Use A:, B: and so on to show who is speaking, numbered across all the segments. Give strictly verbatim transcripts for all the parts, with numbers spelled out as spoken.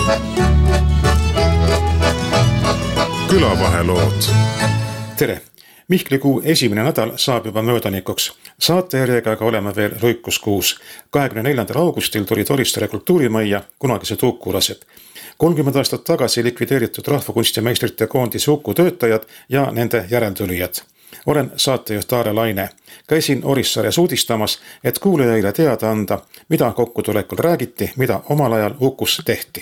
A: Külavahelood. Tere! Mihklikuu esimene nädal saab juba möödanikuks. Saatejärjega aga oleme veel Ruikuskuus. kahekümne neljandal augustil tulid Orissaare kultuurimajja kunagised ukulased. kolmkümmend aastat tagasi likvideeritud rahvakunstimeistrite koondise Uku töötajad ja nende järeltulijad. Olen saatejuht Aare Laine. Käisin Orissaares uudistamas, et kuulajaile teada anda, mida kokkutulekul räägiti, mida omal ajal Ukus tehti.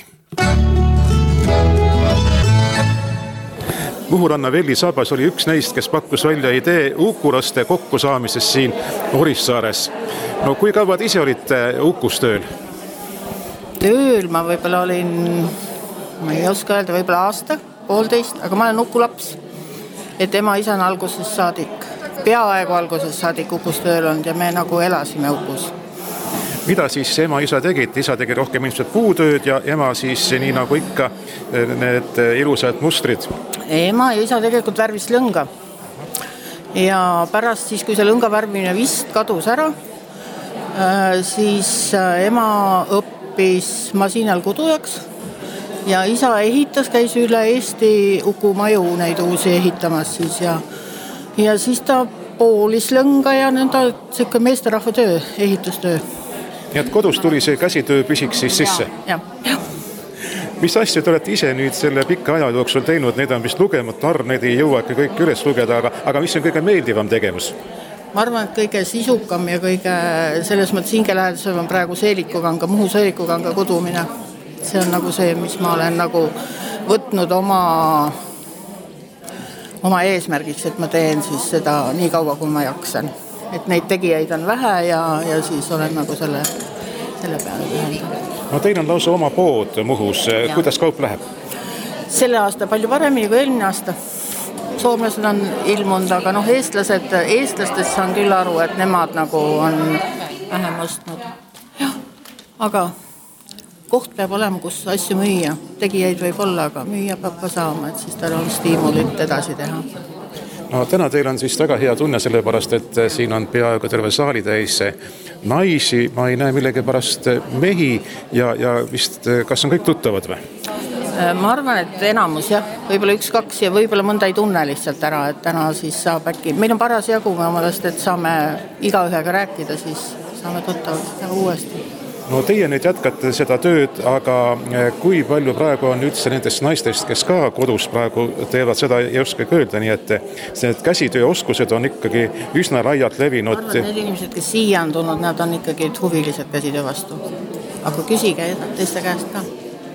A: Muhuranna Velli Sabas oli üks neist, kes pakkus välja idee ukulaste kokkusaamisest siin Orissaares. No kui kaua ise olite Ukus tööl?
B: Tööl ma võib-olla olin, ma ei oska öelda, võib-olla aasta, poolteist, aga ma olen Uku laps. Et ema isa on algusest saadik, peaaegu algusest saadik Ukus tööl olnud ja me nagu elasime Ukus.
A: Mida siis ema isa tegid? Isa tegi rohkem ilmselt puutööd ja ema siis nii nagu ikka need ilusad mustrid.
B: Ema ja isa tegelikult värvis lõnga. Ja pärast siis, kui see lõnga värvimine vist kadus ära, siis ema õppis masinal kudujaks ja isa ehitas, käis üle Eesti Uku maju neid uusi ehitamas siis ja, ja siis ta poolis lõnga ja nõnda siuke meesterahva töö, ehitustöö.
A: Nii et kodus tuli see käsitöö püsiks siis sisse?
B: Ja, ja.
A: Mis asja te olete ise nüüd selle pikka aja jooksul teinud? Need on vist lugemata arv, need ei jõua kõik üles lugeda, aga, aga mis on kõige meeldivam tegevus?
B: Ma arvan, et kõige sisukam ja kõige selles mõttes hingelähedusel on praegu seelikukanga, Muhu seelikukanga kudumine. See on nagu see, mis ma olen nagu võtnud oma, oma eesmärgiks, et ma teen siis seda nii kaua, kui ma jaksan. Et neid tegijaid on vähe ja, ja siis olen nagu selle, selle peale pühendanud.
A: No teil on lausa oma pood Muhus. Ja. Kuidas kaup läheb?
B: Selle aasta palju paremini kui eelmine aasta. Soomlased on ilmunud, aga noh, eestlased, eestlastest saan küll aru, et nemad nagu on vähem ostnud. Ja, aga koht peab olema, kus asju müüa. Tegijaid võib olla, aga müüa peab ka saama, et siis tal on stiimulit edasi teha.
A: No täna teil on siis väga hea tunne sellepärast, et siin on peaaegu terve saali täis naisi, ma ei näe millegi pärast mehi ja, ja vist kas on kõik tuttavad või?
B: Ma arvan, et enamus jah, võib-olla üks, kaks ja võib-olla mõnda ei tunne lihtsalt ära, et täna siis saab äkki, meil on paras jagu me omadest, et saame igaühega rääkida, siis saame tuttavad ja uuesti.
A: No teie nüüd jätkate seda tööd, aga kui palju praegu on üldse nendest naistest, kes ka kodus praegu teevad seda ei oska öelda, nii et need käsitööoskused on ikkagi üsna laialt levinud.
B: Ma arvan, need inimesed, kes siia on tulnud, nad on ikkagi huvilised käsitöö vastu. Aga küsige teiste käest ka.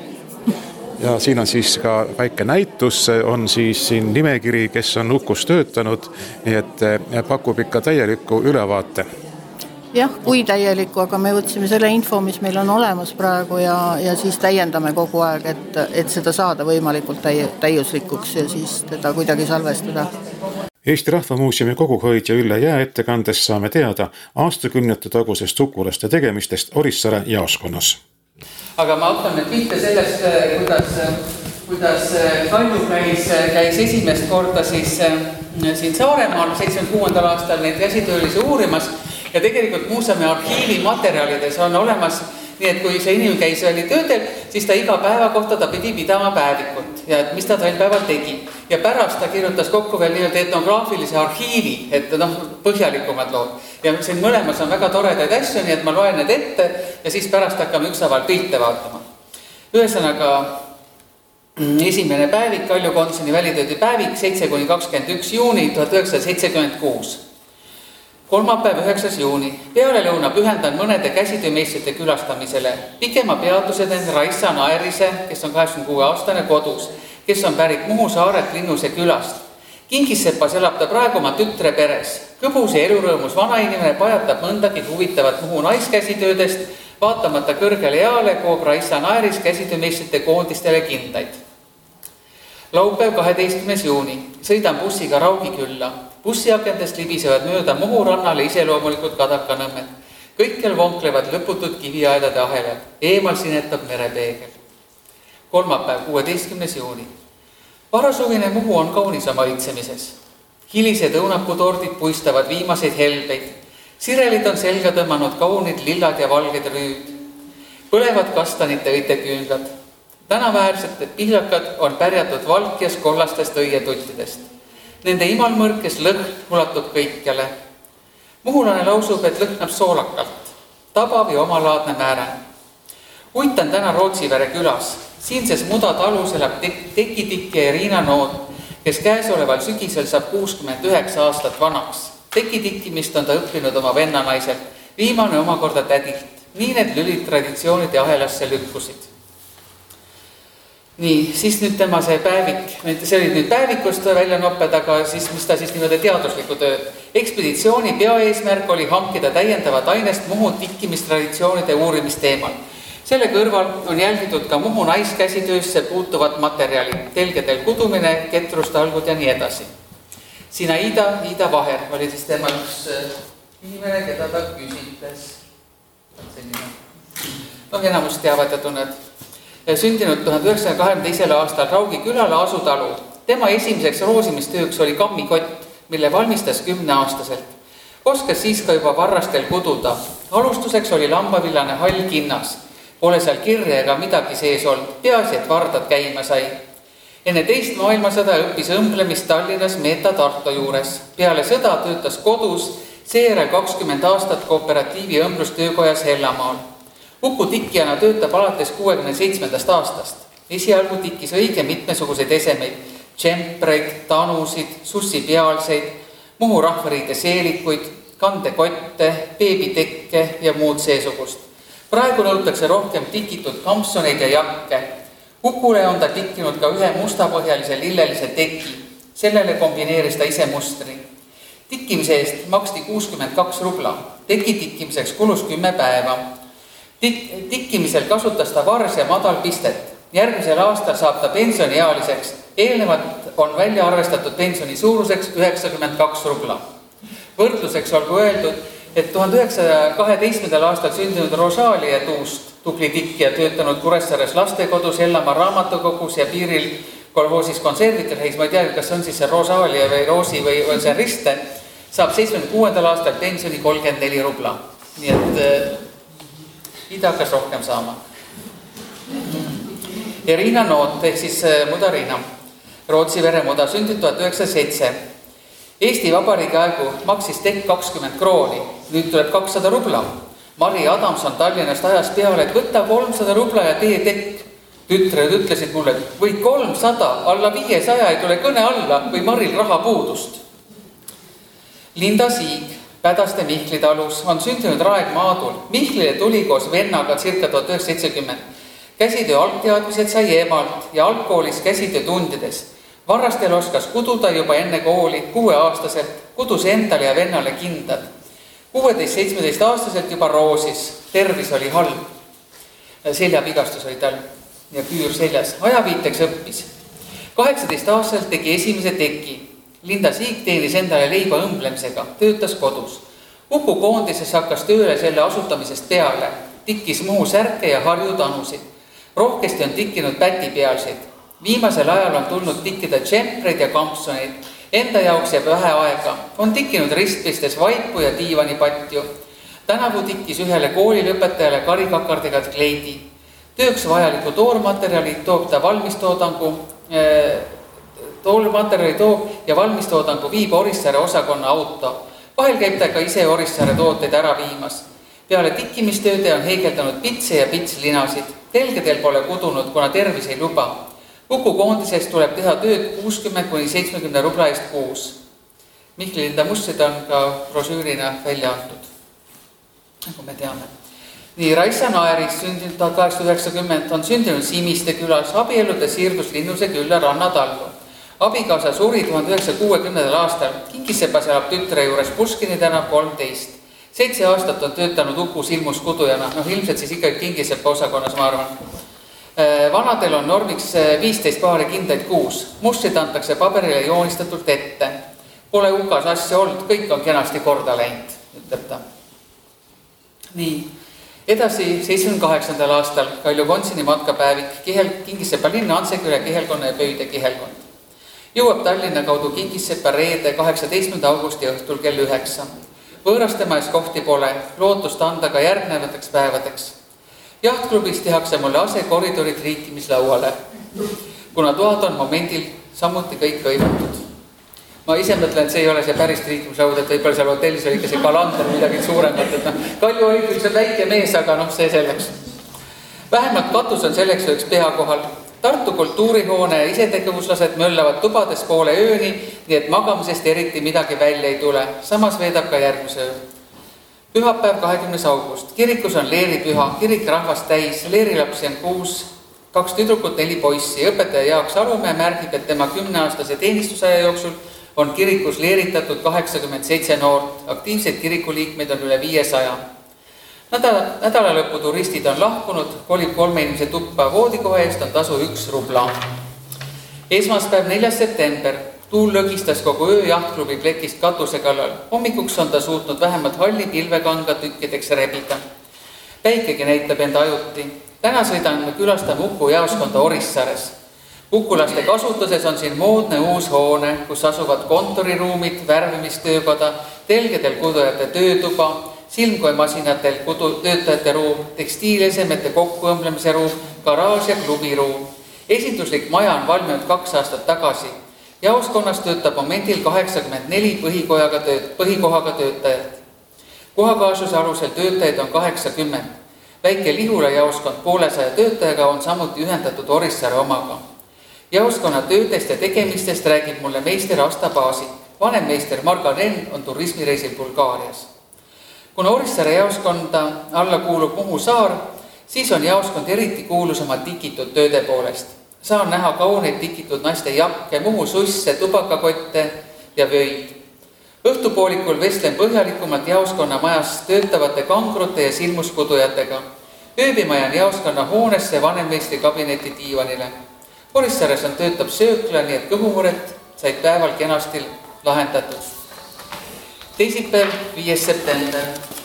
A: Ja siin on siis ka väike näitus, on siis siin nimekiri, kes on Ukus töötanud, nii et pakub ikka täielikku ülevaate.
B: Jah, kui täielikku, aga me võtsime selle info, mis meil on olemas praegu ja, ja siis täiendame kogu aeg, et, et seda saada võimalikult täi, täiuslikuks ja siis teda kuidagi salvestada.
A: Eesti Rahvamuuseumi koguhoidja Ülle Jää ettekandest saame teada aastakümnete tagusest sukulaste tegemistest Orissaare jaoskonnas.
C: Aga ma hakkan nüüd pihta sellest, kuidas, kuidas Kalju käis, käis esimest korda siis siin Saaremaal seitsmekümne kuuendal aastal neid käsitöölisi uurimas. Ja tegelikult muuseumi arhiivi materjalides on olemas, nii et kui see inimene käis oli töödel, siis ta iga päeva kohta ta pidi pidama päevikut ja mis ta tall päeval tegi. Ja pärast ta kirjutas kokku veel nii-öelda etnograafilise arhiivi, et noh, põhjalikumad lood. Ja siin mõlemas on väga toredaid asju, nii et ma loen need ette ja siis pärast hakkame üksaval pilte vaatama. Ühesõnaga, esimene päevik, Kalju Konsini välitöödi päevik, seitse kuni kakskümmend üks juuni tuhat üheksasada seitsekümmend kuus. Kolmapäev üheksas juuni. Peale lõuna pühendan mõnede käsitöömeistrite külastamisele. Pikema peatuse teen Raissa Naerise, kes on kaheksakümne kuue aastane kodus, kes on pärit Muhu Saaret Linnuse külast. Kingissepas elab ta praegu oma tütre peres. Kõbus ja elurõõmus vanainimene pajatab mõndagi huvitavat Muhu naiskäsitöödest, vaatamata kõrgele eale koob Raissa Naeris käsitöömeistrite koondistele kindaid. Laupäev kaheteistkümnes juuni. Sõidan bussiga Raugikülla. Bussiakendest libisevad mööda Muhu rannale iseloomulikud Kadakanõmmed. Kõikjal vonklevad lõputud kiviaedade ahelad. Eemal sinetab merepeegel. Kolmapäev kuueteistkümnes juuni. Varasuvine Muhu on kaunis oma õitsemises. Hilised õunaputordid puistavad viimaseid helbeid. Sirelid on selga tõmmanud kaunid lillad ja valged rüüd. Põlevad kastanite õiteküünlad. Tänaväärsed pihlakad on pärjatud valkjas kollastest õietuttidest. Nende imalmõrkes lõhn ulatub kõikjale. Muhulane lausub, et lõhnab soolakalt, tabav ja omalaadne määren. Uitan täna Rootsivere külas. Siinses Muda talus elab tekitikk ja Riina Noot, kes käesoleval sügisel saab kuuskümmend üheksa aastat vanaks. Tekitikkimist on ta õppinud oma vennanaiselt, viimane omakorda tädilt. Nii need lülid traditsioonide ahelasse lükkusid. Nii, siis nüüd tema see päevik, see oli nüüd päevikust välja nopped, aga siis, mis ta siis niimoodi teaduslikku tööd. Ekspeditsiooni peaeesmärk oli hankida täiendavat ainest Muhu tikkimistraditsioonide uurimisteemal. Selle kõrval on jälgitud ka Muhu naiskäsitöösse puutuvat materjali, telgedel kudumine, ketrustalgud ja nii edasi. Siin Ida, Ida Vaher oli siis tema üks inimene, keda ta küsitles. No, enamus teavad ja tunned. Sündinud tuhande üheksasaja kahekümne teisel aastal Raugi külale Asutalu. Tema esimeseks roosimistööks oli kammikott, mille valmistas kümneaastaselt. Oskas siis ka juba varrastel kududa. Alustuseks oli lambavillane hall kinnas. Pole seal kirja ega midagi sees olnud. Peaasi, et vardad käima sai. Enne teist maailmasõda õppis õmblemist Tallinnas Meeta Tartu juures. Peale sõda töötas kodus, seejärel kakskümmend aastat kooperatiivi õmblustöökojas Hellamaal. Uku tikkijana töötab alates kuuekümne seitsmendast aastast. Esialgu tikkis õige mitmesuguseid esemeid, tšempreid, tanusid, sussipealseid, Muhu rahvariide seelikuid, kandekotte, beebitekke ja muud seesugust. Praegu nõutakse rohkem tikitud kampsoneid ja jakke. Ukule on ta tikkinud ka ühe mustapõhjalise lillelise teki. Sellele kombineeris ta ise mustri. Tikkimise eest maksti kuuskümmend kaks rubla. Teki tikkimiseks kulus kümme päeva. Tik- tikkimisel kasutas ta vars ja madal pistet. Järgmisel aastal saab ta pensioniealiseks. Eelnevalt on välja arvestatud pensioni suuruseks üheksakümmend kaks rubla. Võrdluseks olgu öeldud, et tuhande üheksasaja kaheteistkümnendal aastal sündinud Rosalia Tuust, tubli tikkija töötanud Kuressaares lastekodus, Ellamaa raamatukogus ja piiril kolhoosis konservitel, ma ei tea, kas on siis see Rosalia või Roosi või on see Riste, saab seitsmekümne kuuendal aastal pensioni kolmkümmend neli rubla. Nii et Ida hakkas rohkem saama. Ja Riina Noot, ehk siis Muda Riina, Rootsivere Muda, sündinud tuhat üheksasada seitse. Eesti Vabariigi aegu maksis tekk kakskümmend krooni, nüüd tuleb kakssada rubla. Mari Adamson Tallinnast ajas peale, et võtta kolmsada rubla ja tee tekk. Tütred ütlesid mulle, et või kolmsada, alla viiesaja ei tule kõne alla või Maril raha puudust. Linda Siig Pädaste Mihkli talus on sündinud Raeg Maadul. Mihklile tuli koos vennaga circa tuhat üheksasada seitsekümmend. Käsitöö algteadmised sai emalt ja algkoolis käsitöö tundides. Varrastel oskas kududa juba enne kooli kuueaastaselt, kudus endale ja vennale kindad. kuueteist seitsmeteist aastaselt juba roosis, tervis oli halb. Seljapigastus oli tal ja küür seljas. Ajaviiteks õppis. kaheksateist aastaselt tegi esimese teki. Linda Siik teenis endale leiba õmblemisega, töötas kodus. Uku koondises hakkas tööle selle asutamisest peale. Tikkis Muhu särke ja Harju tanusid. Rohkesti on tikkinud pätipealseid. Viimasel ajal on tulnud tikkida tšempreid ja kampsoneid. Enda jaoks jääb vähe aega. On tikkinud ristpistes vaipu ja diivanipatju. Tänavu tikkis ühele koolilõpetajale karikakardiga kleidi. Tööks vajaliku toormaterjali toob ta valmistoodangu toolmaterjali toob ja valmistoodangu viib Orissaare osakonna auto. Vahel käib ta ka ise Orissaare tooteid ära viimas. Peale tikkimistööde on heigeldanud pitse ja pitslinasid. Telgedel pole kudunud, kuna tervis ei luba. Uku koondisest tuleb teha tööd kuuskümmend kuni seitsmekümne rubla eest kuus. Mihkli Linda mustrid on ka brošüürina välja antud, nagu me teame. Nii, Raissa Naeris, sündinud tuhat kaheksasada üheksakümmend, on sündinud Simiste külas, abielludes siirdus Linnuse külla rannatallu. Abikaasa suri tuhande üheksasaja kuuekümnendal aastal. Kingisepas elab tütre juures Puškini tänav kolmteist. Seitse aastat on töötanud Uku silmuskudujana, noh ilmselt siis ikkagi Kingisepa osakonnas, ma arvan. Vanadel on normiks viisteist paari kindaid kuus. Mustrid antakse paberile joonistatult ette. Pole Ukas asja olnud, kõik on kenasti korda läinud, ütleb ta. Nii, edasi seitsmekümne kaheksandal aastal Kalju Kontsini matkapäevik, Kingisepa linna, Antseküle, Kihelkonna ja Pöide Kihelkond. Jõuab Tallinna kaudu Kingisepa reede kaheksateistkümnenda augusti õhtul kell üheksa. Võõrastema ees kohti pole, lootust anda ka järgnevateks päevadeks. Jahtklubis tehakse mulle ase koridori triikimislauale, kuna toad on momendil samuti kõik hõivatud. Ma ise mõtlen, et see ei ole see päris triikimislaud, et võib-olla seal hotellis oli ikka see kalander midagi suuremat, et noh, Kalju oli küll see väike mees, aga noh, see selleks. Vähemalt katus on selleks üheks pea kohal. Tartu kultuurihoone isetegevuslased möllavad tubades poole ööni, nii et magamisest eriti midagi välja ei tule. Samas veedab ka järgmise öö. Pühapäev kahekümnes august. Kirikus on leeripüha, kirik rahvast täis, leerilapsi on kuus, kaks tüdrukut, neli poissi. Õpetaja Jaak Salumäe märgib, et tema kümneaastase teenistusaja jooksul on kirikus leeritatud kaheksakümmend seitse noort. Aktiivseid kirikuliikmeid on üle viiesaja. Nädala, nädalalõpu turistid on lahkunud, kolib kolme inimese tuppa voodikoha eest on tasu üks rubla. Esmaspäev neljas september. Tuul lõgistas kogu öö jahtklubi plekist katuse kallal. Hommikuks on ta suutnud vähemalt halli pilvekanga tükkideks rebida. Päikegi näitab enda ajuti. Täna sõidan külastame Uku jaoskonda Orissaares. Ukulaste kasutuses on siin moodne uus hoone, kus asuvad kontoriruumid, värvimistöökoda, telgedel kudujate töötuba, silmkoimasinatel kudu, töötajate ruum, tekstiilesemete kokkuõmblemise ruum, garaaž ja klubiruum. Esinduslik maja on valminud kaks aastat tagasi. Jaoskonnas töötab momendil kaheksakümmend neli põhikohaga, tööt, põhikohaga töötajat. Kohakaasuse alusel töötajaid on kaheksakümmend. Väike Lihula jaoskond poolesaja töötajaga on samuti ühendatud Orissaare omaga. Jaoskonna töödest ja tegemistest räägib mulle meister Asta Baasik. Vanem meister Marga Renn on turismireisil Bulgaarias. Kuna Orissaare jaoskonda alla kuulub Muhu saar, siis on jaoskond eriti kuulus oma tikitud tööde poolest. Saan näha kauneid tikitud naiste jakke, Muhu susse, tubakakotte ja vöid. Õhtupoolikul vestlen põhjalikumalt jaoskonna majas töötavate kangrute ja silmuskudujatega. Ööbima jään jaoskonna hoonesse vanemmeistri kabineti diivanile. Orissaares on töötab söökla, nii et kõhumuret said päeval kenasti lahendatud. Teisipäev, viies september.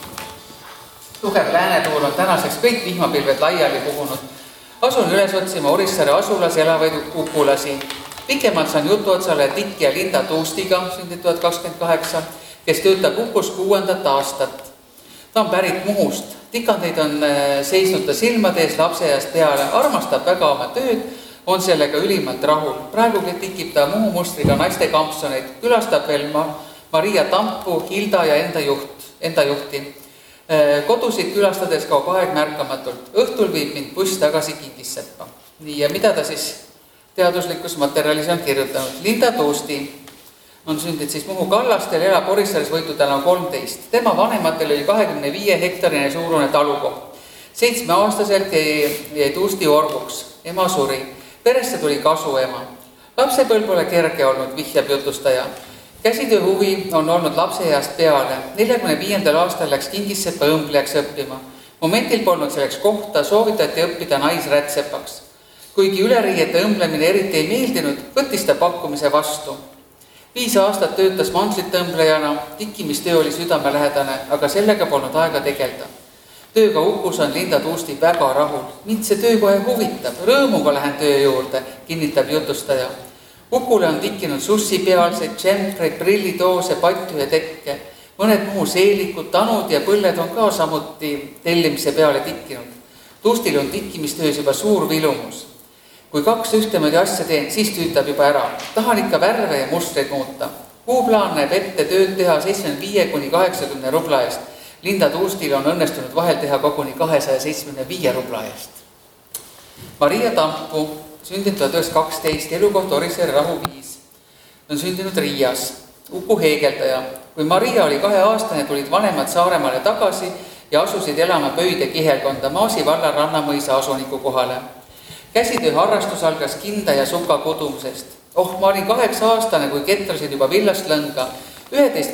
C: Tugev läänetuul on tänaseks kõik vihmapilved laiali puhunud. Asun üles otsima Orissaare asulas elavaid ukulasi. Pikemalt saan jutu otsale Tikki ja Linda Tuustiga, sündid tuhat kakskümmend kaheksa, kes töötab Ukus kuuendat aastat. Ta on pärit Muhust. Tikandeid on seisnud ta silmade ees lapseajast peale, armastab väga oma tööd, on sellega ülimalt rahul. Praegu tikib ta Muhu mustriga naiste kampsoneid, külastab veel Maria Tampu, Hilda ja enda, juht, enda juhti. Kodusid külastades kaob aeg märkamatult. Õhtul viib mind buss tagasi Kingisseppa. Nii, ja mida ta siis teaduslikus materjalis on kirjutanud? Linda Tuusti on sündid siis Muhu kallastel, elab Orissaares võitu täna kolmteist. Tema vanematel oli kahekümne viie hektarine suurune talukoht. Seitsme aastaselt jäi Tuusti orvuks. Ema suri. Peresse tuli kasu ema. Lapsepõlv pole kerge olnud, vihjab jutustaja. Käsitöö huvi on olnud lapseeast peale. neljakümne viiendal aastal läks Kingisseppa õmblejaks õppima. Momentil polnud selleks kohta, soovitati õppida naisrätsepaks. Kuigi üleriiete õmblemine eriti ei meeldinud, võttis ta pakkumise vastu. Viis aastat töötas mantlitõmblejana, tikkimistöö oli südamelähedane, aga sellega polnud aega tegelda. Tööga Ukus on Linda Tuusti väga rahul. Mind see töö kohe huvitab, rõõmuga lähen töö juurde, kinnitab jutustaja. Ukule on tikkinud sussipealseid, džempreid, prillitoose, patju ja tekke. Mõned muu seelikud, tanud ja põlled on ka samuti tellimise peale tikkinud. Tuustil on tikkimistöös juba suur vilumus. Kui kaks ühtemoodi asja teen, siis tüütab juba ära. Tahan ikka värve ja mustreid muuta. Kuuplaan näeb ette tööd teha seitsekümmend viis kuni kaheksakümmend rubla eest. Linda Tuustil on õnnestunud vahel teha koguni kahesaja seitsmekümne viie rubla eest. Maria Tampu, sündinud tuhat üheksasada kaksteist, elukoht Orissaare Rahu viis. On sündinud Riias, Uku heegeldaja. Kui Maria oli kaheaastane, tulid vanemad Saaremaale tagasi ja asusid elama Pöide kihelkonda Maasi valla Rannamõisa asuniku kohale. Käsitöö harrastus algas kinda ja suka kudumisest. Oh, ma olin kaheksa aastane, kui ketrasid juba villast lõnga. üheteist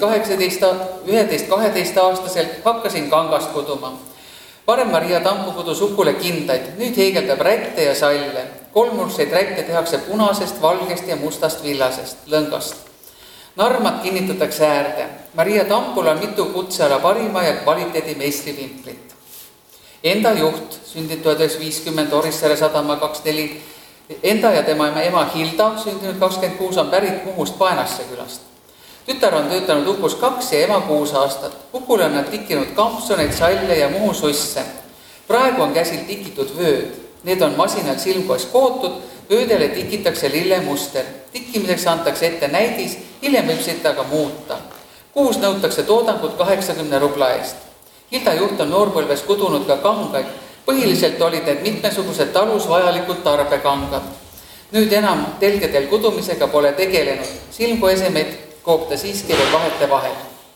C: kaheteist aastaselt hakkasin kangast kuduma. Varem Maria Tampu kudus Ukule kindaid, nüüd heegeldab rätte ja salle. Kolmurseid rätte tehakse punasest, valgest ja mustast villasest, lõngast. Narmad kinnitatakse äärde. Maria Tampul on mitu kutseala parima ja kvaliteedi meistrivimplit. Enda juht, sündinud tuhat üheksasada viiskümmend, Orissaare sadama kakskümmend neli. Enda ja tema ema Hilda, sündinud kakskümmend kuus, on pärit Muhust Paenasse külast. Tütar on töötanud Ukus kaks ja ema kuus aastat. Ukule on nad tikkinud kampsoneid, salle ja Muhu susse. Praegu on käsil tikitud vööd. Need on masinal silmkoes kootud, vöödele tikitakse lillemuster. Tikkimiseks antakse ette näidis, hiljem võib seda ka muuta. Kuus nõutakse toodangut kaheksakümne rubla eest. Hilda juht on noorpõlves kudunud ka kangaid. Põhiliselt olid need mitmesugused talus vajalikud tarbekangad. Nüüd enam telgedel kudumisega pole tegelenud. Silmkoesemeid koob ta siiski veel vahete vahel.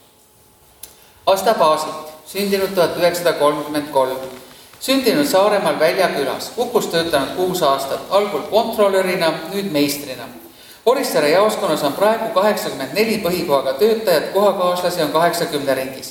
C: Asta Baasit, sündinud tuhat üheksasada kolmkümmend kolm. Sündinud Saaremaal Väljakülas, Ukus töötanud kuus aastat, algul kontrolörina, nüüd meistrina. Orissaare jaoskonnas on praegu kaheksakümmend neli põhikohaga töötajat, kohakaaslasi on kaheksakümne ringis.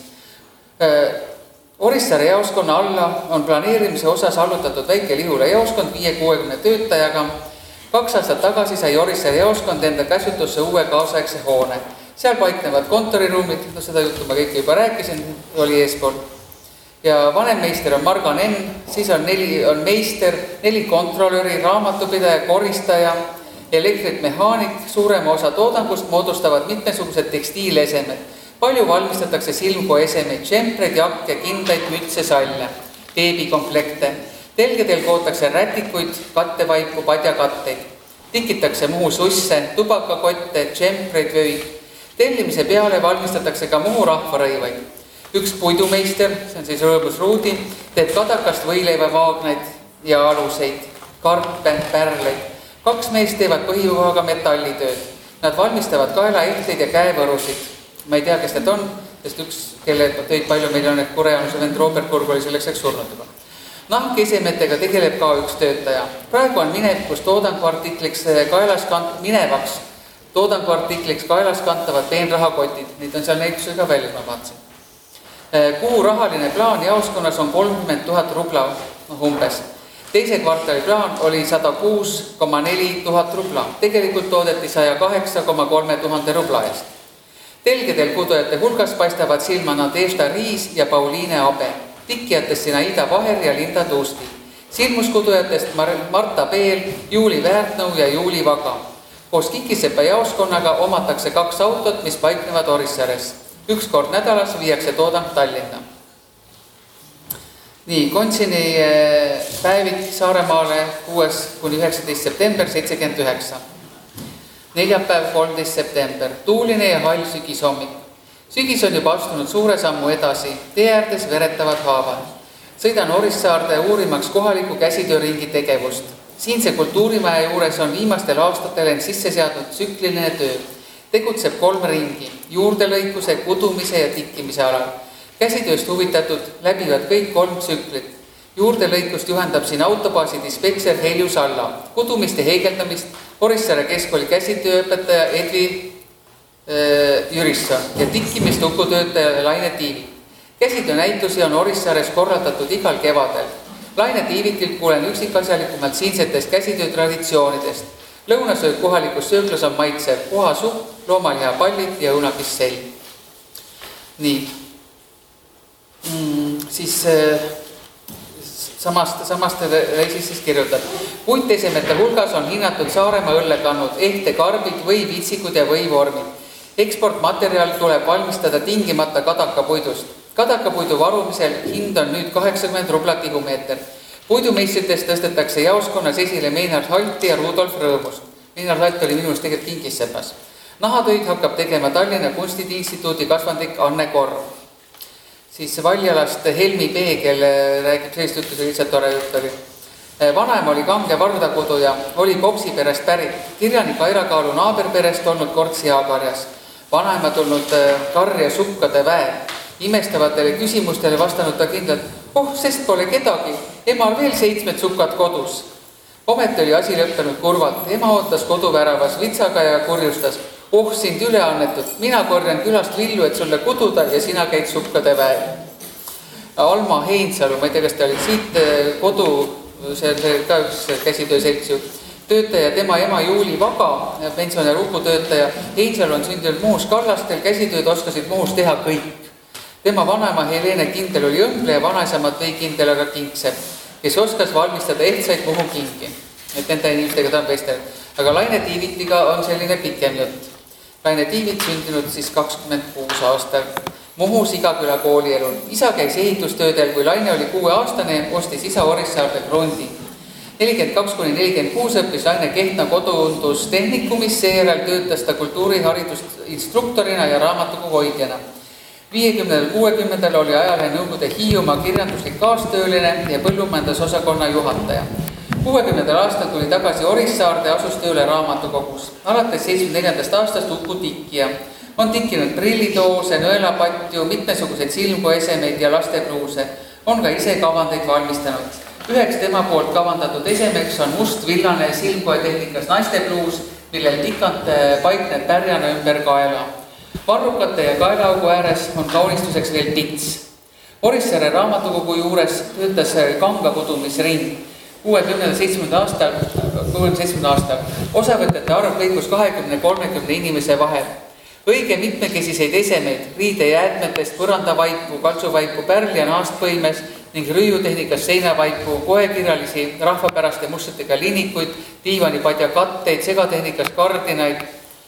C: Orissaare jaoskonna alla on planeerimise osas allutatud väike Lihula jaoskond viie kuuekümne töötajaga. Kaks aastat tagasi sai Orissaare jaoskond enda käsutusse uue kaasaegse hoone. Seal paiknevad kontoriruumid, no seda juttu ma kõike juba rääkisin, oli eespool. Ja vanem-meister on Marga Nenn, siis on, neli, on meister, neli kontrolöri, raamatupidaja, koristaja, elektrit-mehaanik. Suurema osa toodangust moodustavad mitmesugused tekstiilesemed. Palju valmistatakse silmkoesemeid, džempreid, jakke, kindaid, mütse, salle, beebikomplekte. Telgedel kootakse rätikuid, kattevaipu, padjakatteid. Tikitakse muu susse, tubakakotte, džempreid, vöid. Tellimise peale valmistatakse ka muu rahvarõivaid. Üks puidumeister, see on siis Rõõmus Ruudi, teeb kadakast võileivavaagneid ja aluseid, karpe, pärleid. Kaks meest teevad põhikohaga metallitööd. Nad valmistavad kaelaehteid ja käevõrusid. Ma ei tea, kes need on, sest üks, kelle töid palju meil on, et Kureanuse vend Robert Kurg oli selleks eks surnud juba. Nahkesemetega tegeleb ka üks töötaja. Praegu on minevikus toodanguartikliks kaelas kant, minevaks toodanguartikliks kaelas kantavad peenrahakotid. Neid on seal näitusega väljas, ma vaatasin. Kuu rahaline plaan jaoskonnas on kolmkümmend tuhat rubla umbes. Teise kvartali plaan oli sada kuus koma neli tuhat rubla. Tegelikult toodeti sada kaheksa koma kolm tuhande rubla eest. Telgedel kudujate hulgas paistavad silma Nadežda Riis ja Pauliine Abe. Tikkijatest Sinaida Vaher ja Linda Tuusti. Silmuskudujatest Marta Peel, Juuli Väärtnõu ja Juuli Vaga. Koos Kikisepa jaoskonnaga omatakse kaks autot, mis paiknevad Orissaares. Üks kord nädalas viiakse toodang Tallinna. Nii, Kontsini päevik Saaremaale kuues kuni üheksateist september seitsekümmend üheksa. Neljapäev kolmteist september. Tuuline ja hall sügishommik. Sügis on juba astunud suure sammu edasi. Tee äärdes veretavad haavad. Sõidan Orissaarde uurimaks kohaliku käsitööringi tegevust. Siinse kultuurimaja juures on viimastel aastatel end sisse seadnud tsükliline töö. Tegutseb kolm ringi, juurdelõikuse, kudumise ja tikkimise alal. Käsitööst huvitatud läbivad kõik kolm tsüklit. Juurdelõikust juhendab siin autobaasi dispetser Helju Salla, kudumist ja heegeldamist Orissaare keskkooli käsitööõpetaja Edvi äh, Jürisson ja tikkimist ukutöötaja Laine Tiivik. Käsitöönäitusi on Orissaares korraldatud igal kevadel. Laine Tiivikilt kuulen üksikasjalikumalt siinsetest käsitöö traditsioonidest. Lõunasööd kohalikus sööklas on maitsev puhasupp, loomaliha pallid ja õunakissell. Nii. Mm, siis äh, samast, samast reisis siis kirjutab. Puitesemete hulgas on hinnatud Saaremaa õllekannud, ehte karbid või vitsikud ja või vormid. Eksportmateriaal tuleb valmistada tingimata kadakapuidust. Kadakapuidu varumisel hind on nüüd kaheksakümmend rubla tihumeeter. Puidumeistritest tõstetakse jaoskonnas esile Meinhard Halti ja Rudolf Rõõmus. Meinhard Halt oli minust tegelikult Kingissepas. Nahatöid hakkab tegema Tallinna Kunstiinstituudi kasvandik Anne Korv. Siis Valjalast Helmi Peegel räägib sellist juttu, see lihtsalt tore jutt oli. Vanaema oli kange vardakodu ja oli Kopsi perest pärit. Kirjanik Aira Kaalu naaberperest olnud Kortsi Aakarjas. Vanaema tulnud karja sukkade väe. Imestavatele küsimustele vastanud ta kindlalt, oh, sest pole kedagi, emal veel seitsmed sukad kodus. Ometi oli asi lõppenud kurvalt, ema ootas koduväravas vitsaga ja kurjustas, oh, sind üle annetud, mina korjan külast villu, et sulle kududa ja sina käid sukkade väel. Alma Heinsalu, ma ei tea, kas ta oli siit kodu, see on ka üks käsitöö seltsi jutt, töötaja, tema ema Juuli Vaga, pensionär ukutöötaja, Heinsalu on sündinud Muhus Kallastel, käsitööd oskasid Muhus teha kõik. Tema vanaema Helene Kindel oli õmble ja vanaisamad või Kindel aga Kingsepp, kes oskas valmistada ehtsaid Muhu kingi. Et nende inimestega ta on vestelnud. Aga Laine Tiivitiga on selline pikem jutt. Laine Tiivit sündinud siis kakskümmend kuus aastal. Muhu Sigaküla koolielul. Isa käis ehitustöödel, kui Laine oli kuue aastane, ostis isa Orissaarde krondi. nelikümmend kaks kuni nelikümmend kuus õppis Laine Kehtna kodundustehnikkumis, seejärel töötas ta kultuuriharidust instruktorina ja raamatukogu hoidjana. viiekümnendal kuuekümnendal oli ajalehe Nõukogude Hiiumaa kirjanduslik kaastööline ja põllumajandusosakonna juhataja. kuuekümnendal aastal tuli tagasi Orissaarde, asus tööle raamatukogus. Alates seitsmekümne neljandast aastast Uku tikkija. On tikkinud prillitoose, nõelapatju, mitmesuguseid silmkoesemeid ja lastepluuse. On ka ise kavandeid valmistanud. Üheks tema poolt kavandatud esemeks on must-villane silmkoetehnikas naistepluus, millel tikant paikneb pärjana ümber kaela. Varrukate ja kaelaugu ääres on kaunistuseks veel pits. Orissaare raamatukogu juures töötas Kanga kodumisring. kuuekümnendal seitsmekümnendal aastal, kuuekümne seitsmendal aastal osavõtete arv kõigus kahekümne kolmekümne inimese vahel. Õige mitmekesiseid esemeid riidejäätmetest põrandavaipu, kaltsuvaipu, pärli ja naastpõimes ning rüüjutehnikas seinavaipu, koekirjalisi rahvapäraste mustritega linikuid, diivanipadja katteid, segatehnikas kardinaid,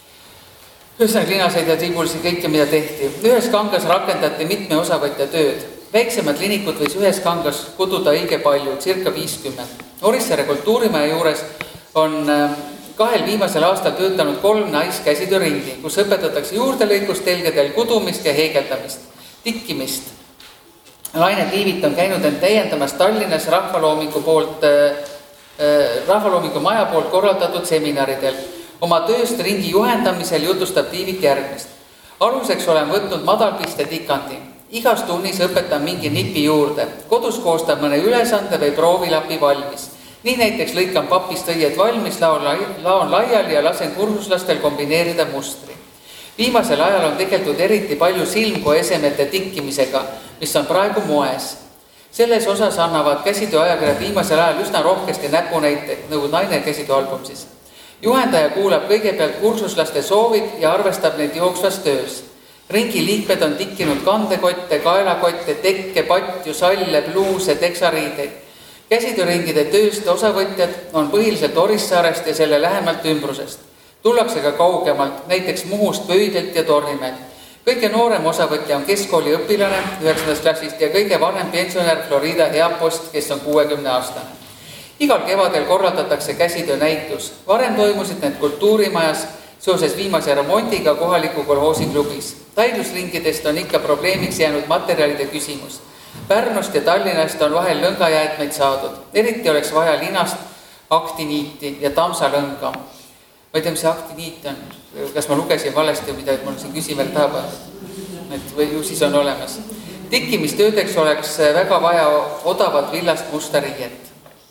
C: ühesõnaga linaseid ja tibulisi kõike, mida tehti. Ühes kangas rakendati mitme osavõtja tööd. Väiksemad linikud võis ühes kangas kududa õige palju, circa viiskümmend. Orissaare kultuurimaja juures on kahel viimasel aastal töötanud kolm naiskäsitööringi, kus õpetatakse juurdelõikust, telgedel kudumist ja heegeldamist, tikkimist. Laine Tiivit on käinud end täiendamas Tallinnas rahvaloomingu poolt, rahvaloomingu maja poolt korraldatud seminaridel. Oma tööst ringi juhendamisel jutustab Tiivit järgmist. Aluseks olen võtnud madalpiste tikandi. Igas tunnis õpetan mingi nipi juurde. Kodus koostab mõne ülesande või proovilapi valmis. Nii näiteks lõikan papist õied valmis, laon, laon laiali ja lasen kursuslastel kombineerida mustri. Viimasel ajal on tegeldud eriti palju silmkoesemete tikkimisega, mis on praegu moes. Selles osas annavad käsitöö ajakirjad viimasel ajal üsna rohkesti näpunäiteid, nagu Naine käsitööalbum siis. Juhendaja kuulab kõigepealt kursuslaste soovid ja arvestab neid jooksvas töös. Ringi liikmed on tikkinud kandekotte, kaelakotte, tekke, patju, salle, pluuse, teksariideid. Käsitööringide tööst osavõtjad on põhiliselt Orissaarest ja selle lähemalt ümbrusest. Tullakse ka kaugemalt, näiteks Muhust, Pöidelt ja Tornimäelt. Kõige noorem osavõtja on keskkooli õpilane üheksandast klassist ja kõige vanem pensionär Florida Heapost, kes on kuuekümne aastane. Igal kevadel korraldatakse käsitöö näitus. Varem toimusid need kultuurimajas seoses viimase remondiga kohaliku kolhoosi klubis. Taidlusringidest on ikka probleemiks jäänud materjalide küsimus. Pärnust ja Tallinnast on vahel lõngajäätmeid saadud. Eriti oleks vaja linast aktiniiti ja tamsalõnga. Ma ei tea, mis see aktiniit on. Kas ma lugesin valesti, mida mul siin küsimärk tahab, et või ju siis on olemas. Tikkimistöödeks oleks väga vaja odavat villast musta riiet.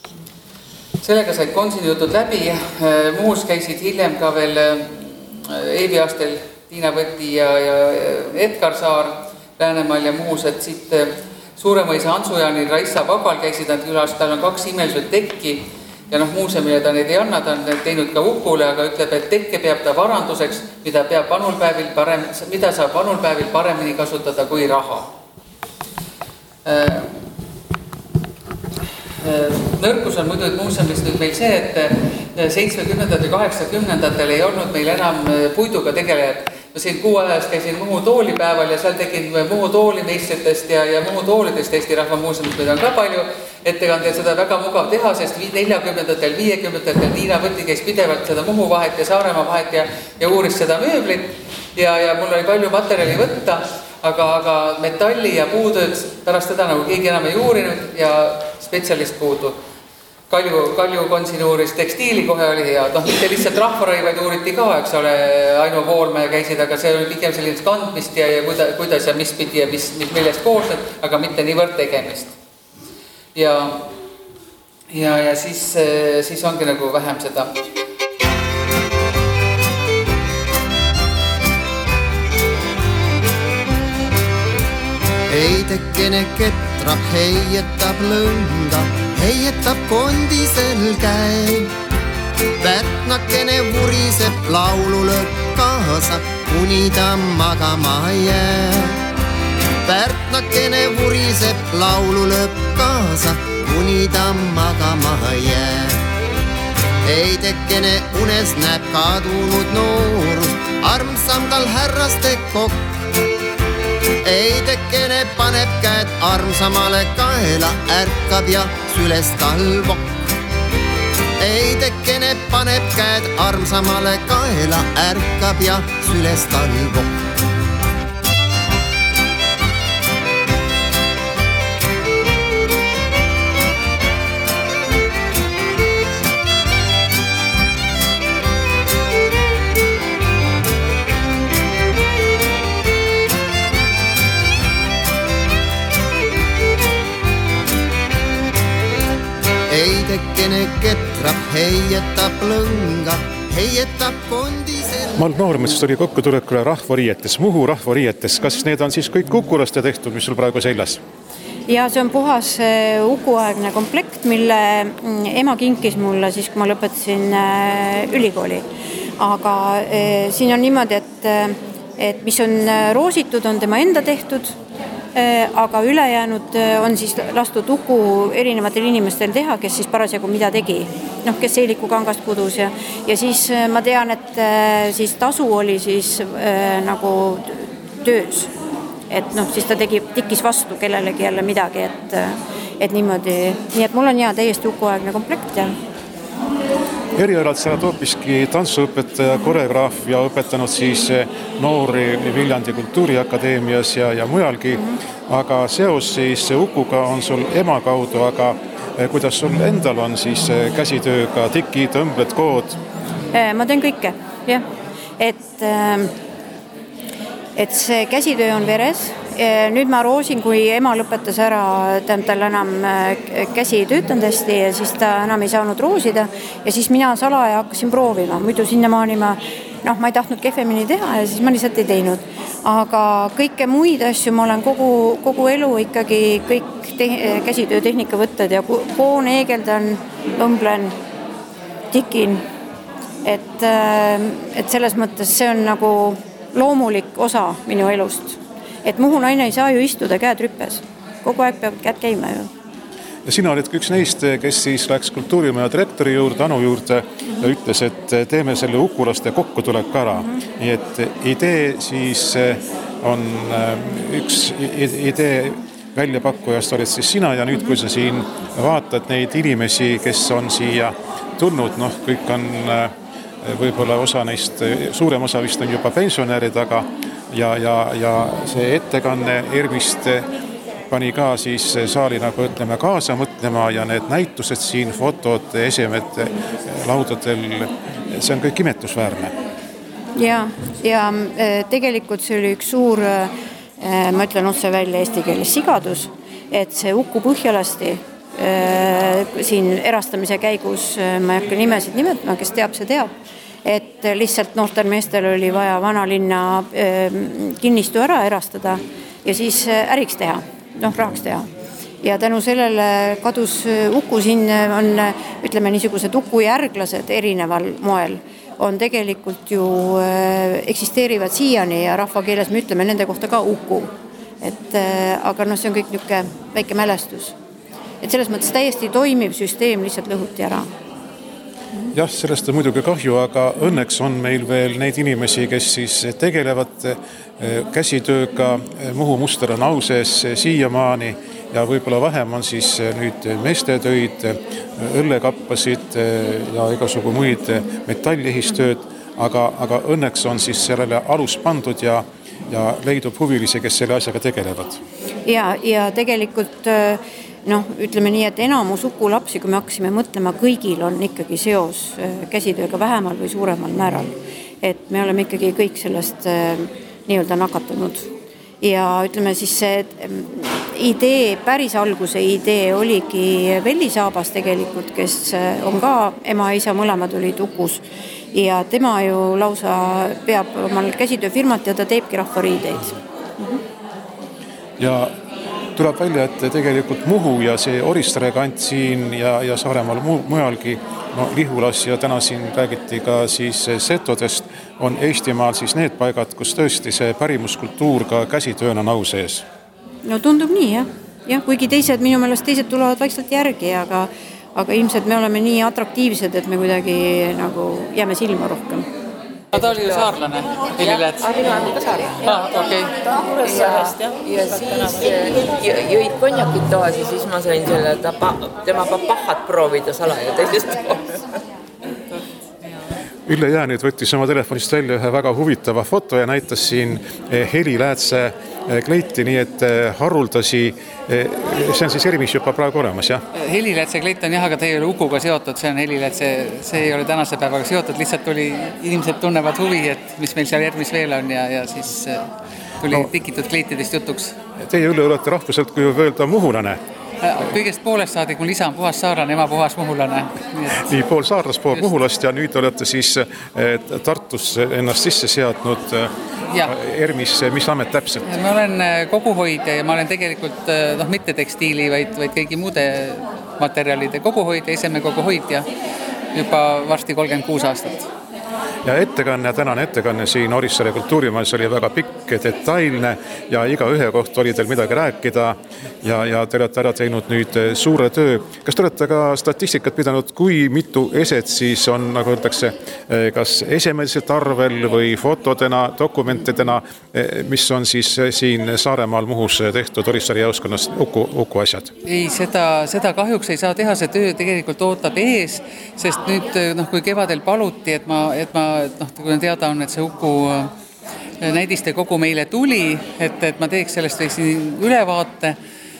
C: Sellega said konsini jutud läbi. Muus käisid hiljem ka veel Eevi Astel, Tiina Võti ja, ja Edgar Saar Läänemaal ja Muus, et siit Suuremõisa Ansujaani Raissa Vabal käisid nad külas, tal on kaks imelised tekki ja noh, muuseumile ta neid ei anna, ta on teinud ka Ukule, aga ütleb, et tekke peab ta varanduseks, mida, peab vanulpäevil parem, mida saab vanulpäevil paremini kasutada kui raha. Nõrkus on muidu muuseumis nüüd meil see, et seitsmekümnendatel ja kaheksakümnendatel ei olnud meil enam puiduga tegelejad. Ma siin kuu ajas käisin Muhu toolipäeval ja seal tegin Muhu toolimeistritest ja, ja Muhu toolidest Eesti Rahva Muuseumist, mida on ka palju ettekandjad, seda väga mugav teha, sest neljakümnendatel, viiekümnendatel Tiina Võti käis pidevalt seda Muhu vahet ja Saaremaa vahet ja, ja uuris seda mööblit ja, ja mul oli palju materjali võtta, aga, aga metalli ja puutööd pärast seda nagu keegi enam ei uurinud ja spetsialist puudu. Kalju, Kalju konsini uuris tekstiili, kohe oli hea. No, mitte lihtsalt rahvarõivaid uuriti ka, eks ole, Aino Voormäe käisid, aga see oli pigem selline kandmist ja, ja kuida, kuidas ja mis pidi ja mis, mis millest koosned, aga mitte niivõrd tegemist. Ja, ja, ja siis, siis ongi nagu vähem seda.
D: Heidekene ketrab, heietab lõnga, heietab kondisel käi. Pärtnakene vuriseb, laulu lööb kaasa, kuni ta magama jää. Pärtnakene vuriseb, laulu lööb kaasa, kuni ta magama jää. Heidekene unes näeb kadunud noorust, armsam tal härraste kokk. Eidekene paneb käed armsamale kaela, ärkab ja süles talvok. Eidekene paneb käed armsamale kaela, ärkab ja süles talvok. Eidekene ketrab, heietab lõnga, heietab kondisel.
A: Mall Noormets tuli kokkutulekule rahvariietes, Muhu rahvariietes. Kas need on siis kõik ukulaste tehtud, mis sul praegu seljas?
E: Ja see on puhas ukuaegne komplekt, mille ema kinkis mulle siis, kui ma lõpetasin ülikooli. Aga siin on niimoodi, et, et mis on roositud, on tema enda tehtud, aga ülejäänud on siis lastud uku erinevatel inimestel teha, kes siis parasjagu mida tegi. Noh, kes seeliku kangast kudus ja, ja siis ma tean, et siis tasu oli siis äh, nagu töös. Et noh, siis ta tegi, tikkis vastu kellelegi jälle midagi, et, et niimoodi. Nii et mul on hea täiesti ukuaegne komplekt ja
A: Erialalt sa oled hoopiski tantsuõpetaja, koreograaf ja õpetanud siis noori Viljandi Kultuuriakadeemias ja, ja mujalgi, aga seos siis ukuga on sul ema kaudu, aga kuidas sul endal on siis käsitööga, tikid, õmbled, kood?
E: Ma teen kõike, jah. Et, et see käsitöö on veres. Nüüd ma roosin, kui ema lõpetas ära, tal enam käsi ei töötanud hästi ja siis ta enam ei saanud roosida ja siis mina salaja hakkasin proovima. Muidu sinnamaani ma, noh, ma ei tahtnud kehvemini teha ja siis ma lihtsalt ei teinud. Aga kõike muid asju ma olen kogu, kogu elu ikkagi kõik te, käsitöötehnika võtted ja koon eegeldan, õmblen, tikin. Et, et selles mõttes see on nagu loomulik osa minu elust. Et Muhu naine ei saa ju istuda käed rüppes. Kogu aeg peavad käed käima ju.
A: Ja sina olid üks neist, kes siis läks kultuurimaja direktori juurde, Anu juurde ja ütles, et teeme selle ukulaste kokkutulek ära. Nii et idee siis on üks idee väljapakkujast olid siis sina ja nüüd, kui sa siin vaatad neid inimesi, kes on siia tulnud, noh, kõik on võib-olla osa neist, suurem osa vist on juba pensionärid, aga ja, ja, ja see ettekanne Ermist pani ka siis saali nagu ütleme kaasa mõtlema ja need näitused siin, fotod, esemed laudadel, see on kõik imetusväärne.
E: Ja, ja tegelikult see oli üks suur, ma ütlen otse välja eesti keeles sigadus, et see Uku Põhjalasti siin erastamise käigus, ma ei hakka nimesid nimetama, kes teab, see teab, et lihtsalt noortel meestel oli vaja vanalinna kinnistu ära erastada ja siis äriks teha, noh rahaks teha. Ja tänu sellele kadus Uku, siin on, ütleme niisugused Uku järglased erineval moel, on tegelikult ju eksisteerivad siiani ja rahvakeeles me ütleme nende kohta ka Uku. Et, aga no see on kõik niisugune väike mälestus. Et selles mõttes täiesti toimiv süsteem lihtsalt lõhuti ära.
A: Jah, sellest on muidugi kahju, aga õnneks on meil veel neid inimesi, kes siis tegelevad käsitööga. Muhu muster on au sees siiamaani ja võib-olla vähem on siis nüüd meestetöid, õllekappasid ja igasugu muid metallihistööd, aga, aga õnneks on siis sellele alus pandud ja, ja leidub huvilisi, kes selle asjaga tegelevad.
E: Ja, ja tegelikult noh, ütleme nii, et enamus Uku lapsi, kui me hakkasime mõtlema, kõigil on ikkagi seos käsitööga vähemal või suuremal määral. Et me oleme ikkagi kõik sellest nii-öelda nakatunud. Ja ütleme siis see idee, päris alguse idee oligi Velli Saabas tegelikult, kes on ka, ema ja isa mõlemad olid Ukus. Ja tema ju lausa peab omal käsitööfirmat ja ta teebki rahvariideid.
A: Ja tuleb välja, et tegelikult Muhu ja see Oristare kant siin ja, ja Saaremaal mujalgi, no Lihulas ja täna siin räägiti ka siis setodest, on Eestimaal siis need paigad, kus tõesti see pärimuskultuur ka käsitööna nau sees.
E: No tundub nii, jah. Ja, kuigi teised, minu meelest teised tulevad vaikselt järgi, aga, aga ilmselt me oleme nii atraktiivsed, et me kuidagi nagu jääme silma rohkem.
C: Ta oli ju saarlane, Heliläts.
F: Tema on ka saarlane.
C: Ah, okei.
F: Ja, ja siis jõid konjakit toas ja siis ma sain selle tema papahat proovida salaja teises toas.
A: Ülle Jäänid võttis oma telefonist välja ühe väga huvitava foto ja näitas siin Heliläätse kleiti, nii et haruldasi, see on siis erimis juba praegu olemas, jah?
C: Heliläätse kleit on jah, aga ta ei ole Ukuga seotud, see on Heliläätse, see ei ole tänase päevaga seotud, lihtsalt oli, inimesed tunnevad huvi, et mis meil seal järgmis veel on ja, ja siis tuli no, tikitud kleitidest jutuks. Teie Ülle olete rahvuselt, kui võib öelda, muhulane. Kõigest poolest saadik, mul isa on puhas saarlane, ema puhas muhulane.
A: Nii, nii pool saarlast, pool Just. Muhulast ja nüüd olete siis Tartus ennast sisse seadnud ja. Ermis, mis amet täpselt? Ma olen koguhoidja ja ma olen tegelikult noh, mitte tekstiili, vaid, vaid kõigi muude materjalide koguhoidja, eseme koguhoidja juba varsti kolmkümmend kuus aastat. Ja ettekanne, tänane ettekanne siin Orissaare kultuurimajas oli väga pikk, detailne ja iga ühe kohta oli teil midagi rääkida ja, ja te olete ära teinud nüüd suure töö. Kas te olete ka statistikat pidanud, kui mitu eset siis on, nagu öeldakse, kas esemeliselt arvel või fotodena, dokumentidena, mis on siis siin Saaremaal Muhus tehtud Orissaare jaoskonnas Uku, Uku asjad?
C: Ei, seda, seda kahjuks ei saa teha, see töö tegelikult ootab ees, sest nüüd, noh, kui kevadel paluti, et ma, et ma et noh, kui on teada on, et see Uku näidiste kogu meile tuli, et, et ma teeks sellest ülevaate,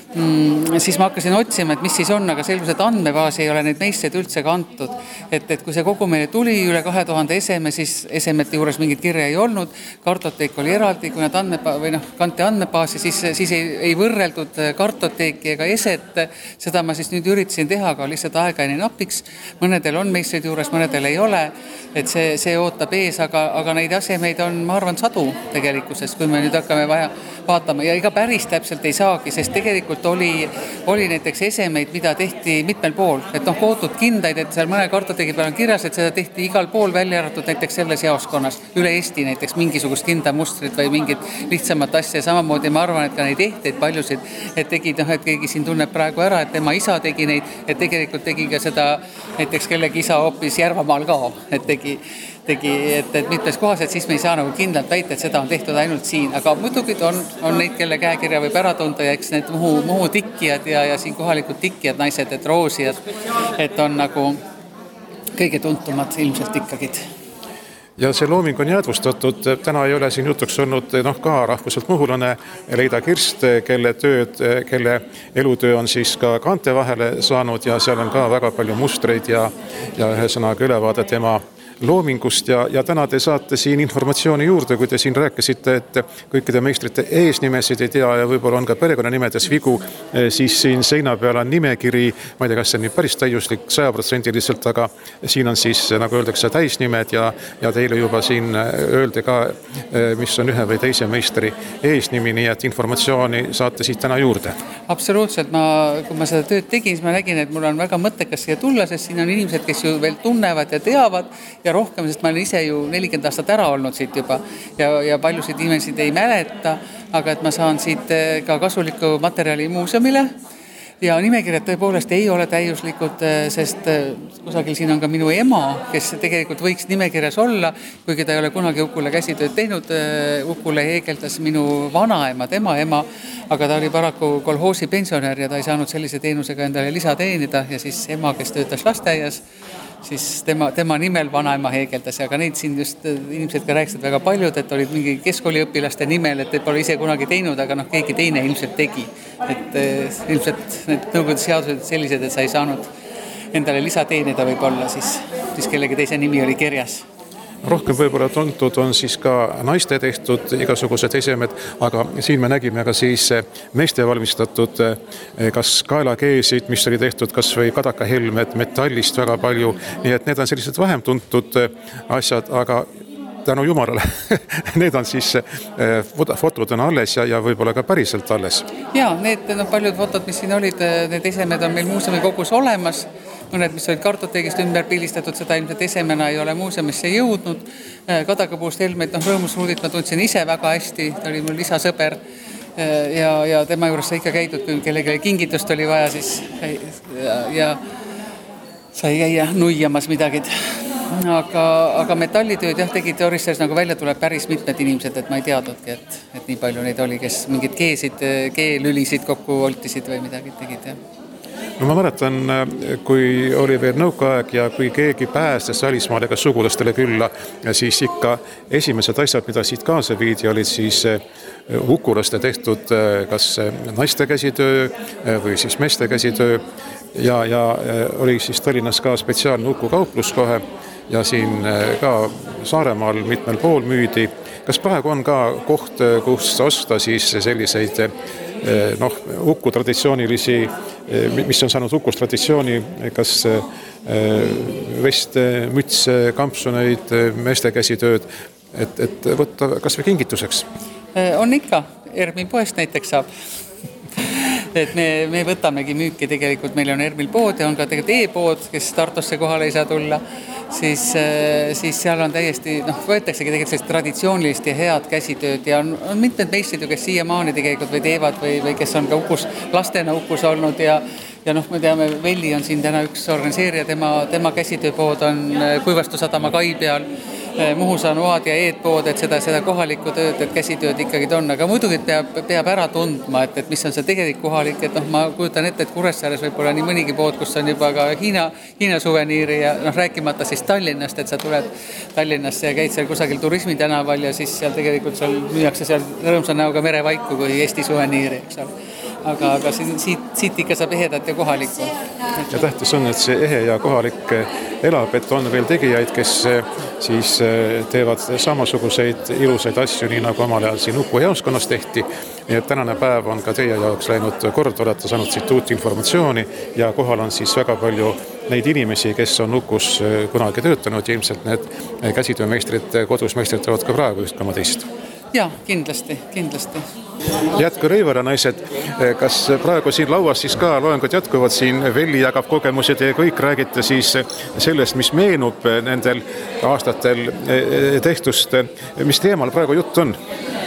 C: mm, siis ma hakkasin otsima, et mis siis on, aga selgus, et andmebaasi ei ole neid meistreid üldse kantud. Et, et kui see kogu meile tuli üle kahe tuhande eseme, siis esemete juures mingit kirja ei olnud, kartoteek oli eraldi, kui nad andmeba- või noh, kanti andmebaasi, siis, siis ei, ei võrreldud kartoteeki ega eset, seda ma siis nüüd üritasin teha, aga lihtsalt aega ei napiks, mõnedel on meistreid juures, mõnedel ei ole, et see, see ootab ees, aga, aga neid asemeid on, ma arvan, sadu tegelikkuses, kui me nüüd hakkame vaja vaatama ja ega päris täpselt ei saagi, sest tegelikult oli, oli näiteks esemeid, mida tehti mitmel pool, et noh, kootud kindaid, et seal mõne kartoteegi peal on kirjas, et seda tehti igal pool välja arvatud näiteks selles jaoskonnas, üle Eesti näiteks mingisugust kindamustrit või mingit lihtsamat asja, samamoodi ma arvan, et ka neid ehteid paljusid, et tegi, noh, et keegi siin tunneb praegu ära, et tema isa tegi neid, et tegelikult tegi ka seda näiteks kellegi isa hoopis Järvamaal ka, et tegi tegi, et, et mitmes kohas, et siis me ei saa nagu kindlalt väita, et seda on tehtud ainult siin, aga muidugi on, on neid, kelle käekirja võib ära tunda ja eks need muhu, muhu tikkijad ja, ja siin kohalikud tikkijad naised, et roosijad, et on nagu kõige tuntumad ilmselt ikkagid.
A: Ja see looming on jäädvustatud, täna ei ole siin jutuks olnud noh, ka rahvuselt muhulane Leida Kirst, kelle tööd, kelle elutöö on siis ka kaante vahele saanud ja seal on ka väga palju mustreid ja, ja ühesõnaga ülevaade tema loomingust ja, ja täna te saate siin informatsiooni juurde, kui te siin rääkisite, et kõikide meistrite eesnimesid ei tea ja võib-olla on ka perekonnanimedes vigu, siis siin seina peal on nimekiri, ma ei tea, kas see on päris täiuslik sajaprotsendiliselt, aga siin on siis, nagu öeldakse, täisnimed ja, ja teile juba siin öeldi ka, mis on ühe või teise meistri eesnimi, nii et informatsiooni saate siit täna juurde.
C: Absoluutselt, ma, kui ma seda tööd tegin, siis ma nägin, et mul on väga mõttekas siia tulla, sest siin on inimesed, kes ju veel tunnevad ja teavad ja rohkem, sest ma olen ise ju nelikümmend aastat ära olnud siit juba ja, ja paljusid inimesed ei mäleta, aga et ma saan siit ka kasulikku materjali muuseumile ja nimekirjad tõepoolest ei ole täiuslikud, sest kusagil siin on ka minu ema, kes tegelikult võiks nimekirjas olla, kuigi ta ei ole kunagi Ukule käsitööd teinud, Ukule heegeldas minu vanaema, tema ema, aga ta oli paraku kolhoosi pensionär ja ta ei saanud sellise teenusega endale lisa teenida ja siis ema, kes töötas lasteaias, siis tema, tema nimel vanaema heegeldas, aga neid siin just inimesed ka rääkisid väga paljud, et olid mingi keskkooliõpilaste nimel, et pole ise kunagi teinud, aga noh, keegi teine ilmselt tegi. Et ilmselt need nõukogude seadused sellised, et sa ei saanud endale lisa teenida võib-olla, siis, siis kellegi teise nimi oli kirjas.
A: Rohkem võib-olla tuntud on siis ka naiste tehtud igasugused esemed, aga siin me nägime ka siis meeste valmistatud kas kaelakeesid, mis oli tehtud kas või kadakahelmed metallist väga palju, nii et need on sellised vähem tuntud asjad, aga tänu jumalale, need on siis fotod on alles ja, ja võib-olla ka päriselt alles.
C: Ja, need no, paljud fotod, mis siin olid, need esemed on meil muuseumi kogus olemas, mõned, mis olid kartoteegist ümber pildistatud, seda ilmselt esemena ei ole muuseumisse jõudnud. Kadakapuust helmed, noh, rõõmusruudit ma tundsin ise väga hästi, ta oli mul lisasõber ja, ja tema juures sai ikka käidud, kui kellelegi kingitust oli vaja, siis ja, ja sai käia nuiamas midagi. aga, aga metallitööd jah, tegid Orissares, nagu välja tuleb päris mitmed inimesed, et ma ei teadnudki, et, et nii palju neid oli, kes mingid keesid, keelülisid kokku voltisid või midagi tegid, jah.
A: No ma mäletan, kui oli veel nõukaaeg ja kui keegi pääses välismaale ka sugulastele külla, siis ikka esimesed asjad, mida siit kaasa viidi, olid siis ukulaste tehtud kas naiste käsitöö või siis meeste käsitöö ja, ja oli siis Tallinnas ka spetsiaalne ukukauplus kohe ja siin ka Saaremaal mitmel pool müüdi. Kas praegu on ka koht, kus osta siis selliseid noh, uku traditsioonilisi, mis on saanud ukust traditsiooni, kas veste, mütse, kampsuneid, meeste käsitööd, et, et võtta kas või kingituseks?
C: On ikka, Ermi poest näiteks saab. Et me, me võtamegi müüki tegelikult, meil on Ermil pood ja on ka tegelikult e-pood, kes Tartusse kohale ei saa tulla, siis, siis seal on täiesti, noh, võetaksegi tegelikult sellist traditsioonilist ja head käsitööd ja on, on mitmed meistrid, kes siiamaani tegelikult või teevad või, või kes on ka ukus, lastena ukus olnud ja ja noh, me teame, Velli on siin täna üks organiseerija, tema, tema käsitööpood on Kuivastu sadama kai peal, Muhus on oad ja eedpood, et seda, seda kohalikku tööd, et käsitööd ikkagi on, aga muidugi peab, peab ära tundma, et, et mis on see tegelik kohalik, et noh, ma kujutan ette, et Kuressaares võib-olla nii mõnigi pood, kus on juba ka Hiina, Hiina suveniiri ja noh, rääkimata siis Tallinnast, et sa tuled Tallinnasse ja käid seal kusagil turismitänaval ja siis seal tegelikult seal müüakse seal rõõmsa näoga merevaiku kui Eesti suveniiri, eks ole. Aga, aga siit, siit ikka saab ehedat ja kohalikku.
A: Ja tähtis on, et see ehe ja kohalik elab, et on veel tegijaid, kes siis teevad samasuguseid ilusaid asju, nii nagu omal ajal siin Uku jaoskonnas tehti. Nii et tänane päev on ka teie jaoks läinud kord, olete saanud siit uut informatsiooni ja kohal on siis väga palju neid inimesi, kes on Ukus kunagi töötanud ja ilmselt need käsitöömeistrid, kodus meistritavad ka praegu just oma teist.
C: Ja, kindlasti, kindlasti.
A: Jätku Rõivara naised, kas praegu siin lauas siis ka loengud jätkuvad siin, Velli jagab kogemused ja kõik räägite siis sellest, mis meenub nendel aastatel tehtust. Mis teemal praegu jutt on?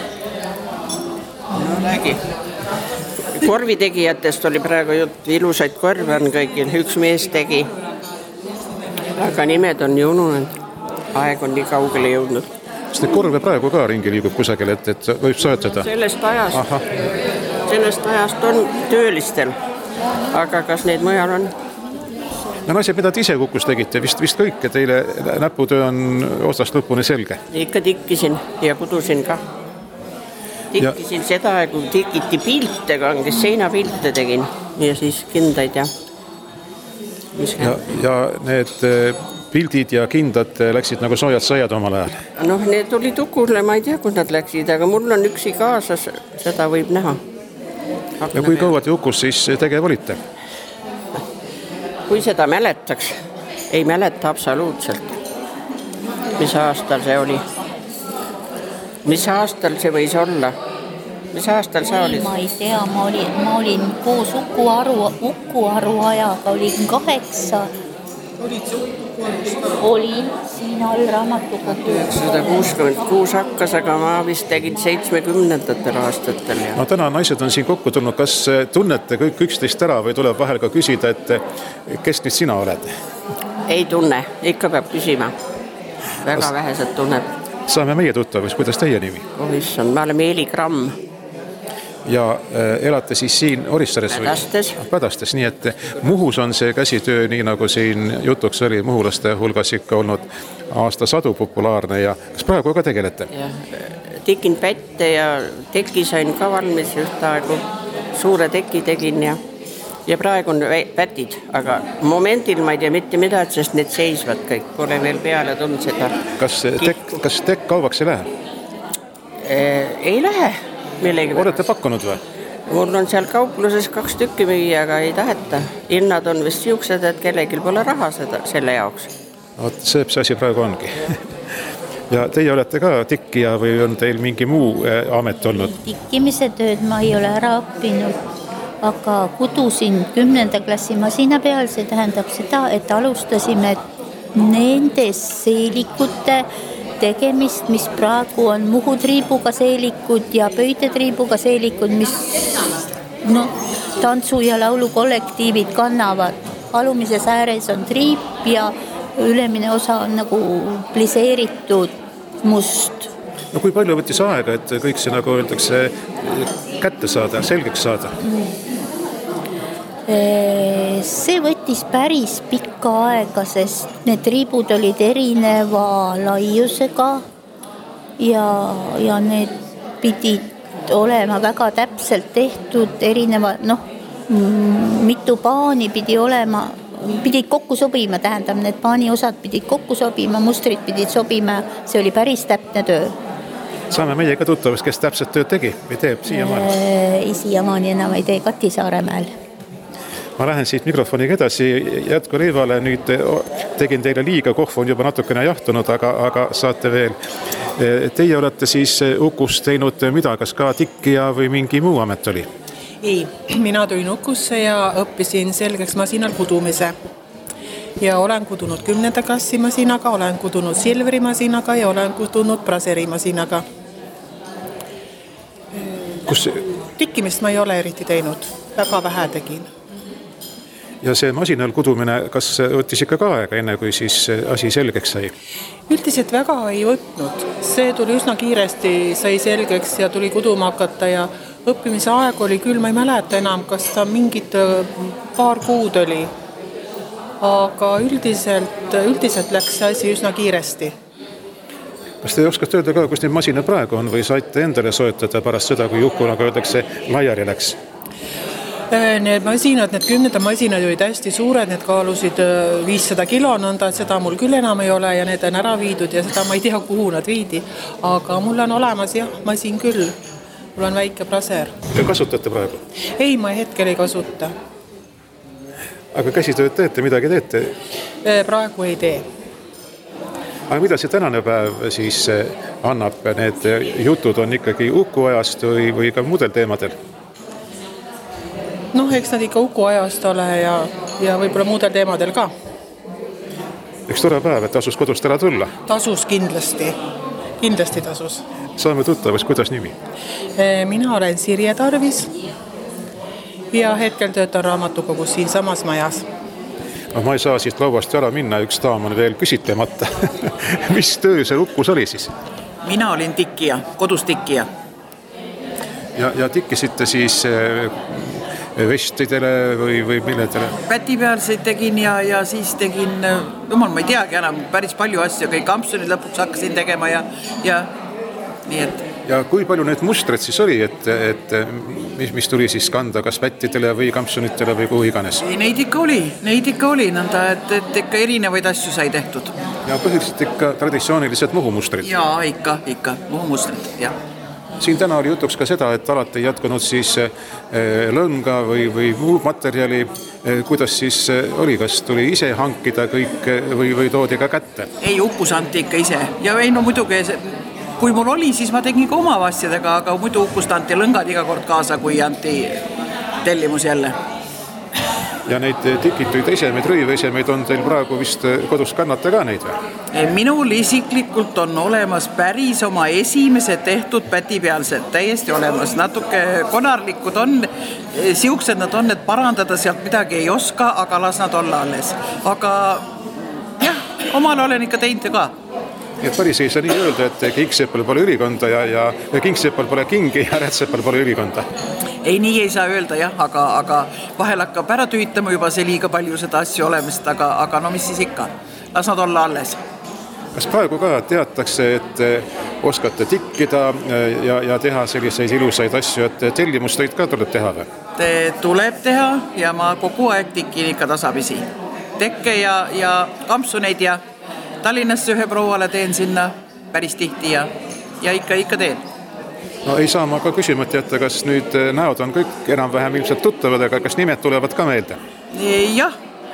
G: No räägi. Korvitegijatest oli praegu jutt, ilusaid korve on kõigil, üks mees tegi. Aga nimed on ju ununenud, aeg on nii kaugele jõudnud.
A: Kas need korve praegu ka ringi liigub kusagil, et, et võib soetada?
G: Sellest ajast, sellest ajast on töölistel, aga kas neid mujal on?
A: No naised, mida te ise Kukus tegite? Vist, vist kõik, et teile näputöö on otsast lõpuni selge?
G: Ikka tikkisin ja kudusin ka. Tikkisin ja seda, kui tikiti pilte, kes seinapilte tegin ja siis kindaid ja...
A: Ja, ja need pildid ja kindad läksid nagu soojad saiad omal ajal?
G: Noh, need olid Ukule, ma ei tea, kus nad läksid, aga mul on üksi kaasas, seda võib näha.
A: Ja kui kaua te Ukus siis tegev olite?
G: Kui seda mäletaks, ei mäleta absoluutselt, mis aastal see oli. Mis aastal see võis olla? Mis aastal sa olid?
H: Ma ei tea, ma olin, ma olin koos Uku aru, Uku aru ajaga, olin kaheksa. Olin siin all raamatukogu.
G: üheksasada kuuskümmend kuus hakkas, aga ma vist tegin seitsmekümnendatel aastatel. Ja.
A: No täna naised on siin kokku tulnud, kas tunnete kõik üksteist ära või tuleb vahel ka küsida, et kes nüüd sina oled?
G: Ei tunne, ikka peab küsima. Väga kas... vähesed tunneb.
A: Saame meie tuttavus, kuidas teie nimi?
G: Oh, issand, ma olen Eeli Gramm.
A: Ja äh, elate siis siin Orissares?
G: Pädastes.
A: Pädastes, nii et Muhus on see käsitöö, nii nagu siin jutuks oli, muhulaste hulgas ikka olnud aastasadu populaarne ja kas praegu ka tegelete?
G: Ja, tekin pätte ja teki sain ka valmis ühtaegu, suure teki tegin ja, ja praegu on pätid, aga momendil ma ei tea mitte midagi, sest need seisvad kõik, pole veel peale tulnud seda.
A: Kas tekk, kas tekk kauvaks ei lähe?
G: E, ei lähe. Millegi
A: olete pakkunud või?
G: Mul on seal kaupluses kaks tükki müüa, aga ei taheta. Hinnad on vist siuksed, et kellelgi pole raha seda, selle jaoks.
A: Oot, see, see asi praegu ongi. Ja teie olete ka tikkija või on teil mingi muu amet olnud?
H: Tikkimise tööd ma ei ole ära õppinud, aga kudusin kümnenda klassi masina peal, see tähendab seda, et alustasime nendes seelikute tegemist, mis praegu on muhutriibuga seelikud ja pöidetriibuga seelikud, mis no, tantsu- ja laulukollektiivid kannavad. Alumises ääres on triip ja ülemine osa on nagu pliseeritud must.
A: No kui palju võttis aega, et kõik see, nagu öeldakse, kätte saada, selgeks saada?
H: See võttis päris pikka aega, sest need riibud olid erineva laiusega ja, ja need pidid olema väga täpselt tehtud, erineva, noh, mitu paani pidi olema, pidid kokku sobima, tähendab, need paani osad pidid kokku sobima, mustrid pidid sobima, see oli päris täpne töö.
A: Saame meiega tuttavaks, kes täpselt tööd tegi või teeb siiamaani?
H: Ei, siiamaani enam ei tee Kati Saaremäel.
A: Ma lähen siit mikrofoniga edasi jätku Reivale, nüüd tegin teile liiga, kohv on juba natukene jahtunud, aga, aga saate veel. Teie olete siis Ukus teinud mida, kas ka tikkija või mingi muu amet oli?
I: Ei, mina tulin Ukusse ja õppisin selgeks masinal kudumise. Ja olen kudunud kümnenda klassi masinaga, olen kudunud silveri masinaga ja olen kudunud braseri masinaga.
A: Kus...
I: Tikkimist ma ei ole eriti teinud, väga vähe tegin.
A: Ja see masinal kudumine, kas võttis ikka ka aega, enne kui siis asi selgeks sai?
I: Üldiselt väga ei võtnud. See tuli üsna kiiresti, sai selgeks ja tuli kuduma hakata ja õppimise aeg oli küll, ma ei mäleta enam, kas ta mingid paar kuud oli. Aga üldiselt, üldiselt läks see asi üsna kiiresti.
A: Kas te oskate öelda ka, kus need masina praegu on või saite endale soetada pärast seda, kui Uku, nagu öeldakse, laiali läks?
I: Need masinad, need kümnenda masinad olid hästi suured, need kaalusid viissada kilo nõnda, et seda mul küll enam ei ole ja need on ära viidud ja seda ma ei tea, kuhu nad viidi. Aga mul on olemas jah, masin küll. Mul on väike braser.
A: Ja kasutate praegu?
I: Ei, ma hetkel ei kasuta.
A: Aga käsitööd teete, midagi teete?
I: Praegu ei tee.
A: Aga mida see tänane päev siis annab? Need jutud on ikkagi Uku ajast või, või ka muudel teemadel?
I: Noh, eks nad ikka Uku ajast ole ja, ja võib-olla muudel teemadel ka.
A: Eks tore päev, et tasus kodust ära tulla?
I: Tasus kindlasti, kindlasti tasus.
A: Saame tuttavast, kuidas nimi?
I: Mina olen Sirje Tarvis ja hetkel töötan raamatukogus siin samas majas.
A: No, ma ei saa siit lauast ära minna, üks daam on veel küsitlemata. Mis töö see Ukus oli siis?
J: Mina olin tikkija, kodus tikkija.
A: Ja, ja tikkisite siis vestidele või, või milledele?
J: Pätipealseid tegin ja, ja siis tegin, jumal, ma ei teagi enam päris palju asju, kõik kampsunid lõpuks hakkasin tegema ja, ja nii et.
A: Ja kui palju need mustred siis oli, et, et mis, mis tuli siis kanda, kas pättidele või kampsunitele või kuhu iganes?
J: Ei, neid ikka oli, neid ikka oli, nõnda, et, et ikka erinevaid asju sai tehtud.
A: Ja põhiliselt ikka traditsioonilised muhumustrid?
J: Jaa, ikka, ikka, muhumustrid, jah.
A: Siin täna oli jutuks ka seda, et alati ei jätkunud siis lõnga või, või muu materjali. Kuidas siis oli, kas tuli ise hankida kõik või, või toodi ka kätte?
J: Ei, Ukus anti ikka ise. Ja ei, no muidugi, kui mul oli, siis ma tegin ka oma asjadega, aga muidu Ukust anti lõngad iga kord kaasa, kui anti tellimus jälle.
A: Ja neid tikituid esemeid, rõiveesemeid on teil praegu vist kodus kannata ka neid või?
J: Minul isiklikult on olemas päris oma esimesed tehtud pätipealsed, täiesti olemas. Natuke konarlikud on, siuksed nad on, et parandada sealt midagi ei oska, aga las nad olla alles. Aga jah, omal olen ikka teinud ka.
A: Nii et päris ei saa nii öelda, et Kingsepal pole ülikonda ja, ja Kingsepal pole kingi ja Rätsepal pole ülikonda.
J: Ei, nii ei saa öelda jah, aga, aga vahel hakkab ära tüütama juba see liiga palju seda asju olemist, aga, aga no mis siis ikka, las nad olla alles.
A: Kas praegu ka teatakse, et oskate tikkida ja, ja teha selliseid ilusaid asju, et tellimustöid ka tuleb teha või?
J: Te tuleb teha ja ma kogu aeg tikin ikka tasapisi. Tekke ja, ja kampsuneid ja Tallinnasse ühe prouale teen sinna päris tihti ja, ja ikka, ikka teen.
A: No ei saa ma ka küsimata jätta, kas nüüd näod on kõik enam-vähem ilmselt tuttavad, aga kas nimed tulevad ka meelde?
J: Jah,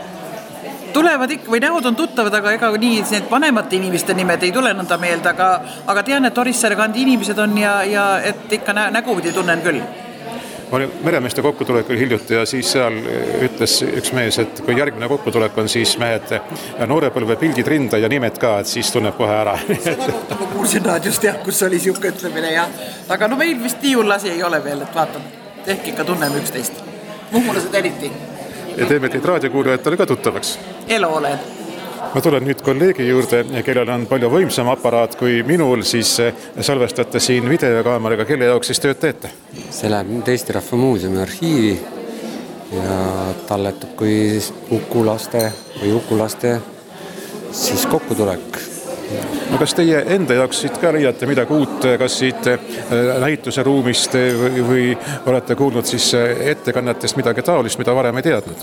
J: tulevad ikka, või näod on tuttavad, aga ega nii need vanemate inimeste nimed ei tule nõnda meelde, aga, aga tean, et Orissaare kandi inimesed on ja, ja et ikka nä, näguvidi tunnen küll.
A: Ma olin meremeeste kokkutulekul hiljuti ja siis seal ütles üks mees, et kui järgmine kokkutulek on, siis mehed noorepõlve pildid rinda ja nimed ka, et siis tunneb kohe ära.
J: Seda kohta ma kuulsin raadiost jah, kus oli siuke ütlemine ja. Aga no meil vist nii hull asi ei ole veel, et vaatan, ehk ikka tunneme üksteist. Muhulased eriti.
A: Ja teeme teid raadiokuulajatele ka tuttavaks?
J: Elu olen.
A: Ma tulen nüüd kolleegi juurde, kellel on palju võimsam aparaat kui minul, siis salvestate siin videokaameraga, kelle jaoks siis tööd teete?
K: See läheb Eesti Rahva Muuseumi arhiivi ja talletab kui ukulaste või ukulaste siis kokkutulek.
A: No kas teie enda jaoks siit ka leiate midagi uut, kas siit näituse ruumist või, või olete kuulnud siis ettekannetest midagi taolist, mida varem ei teadnud?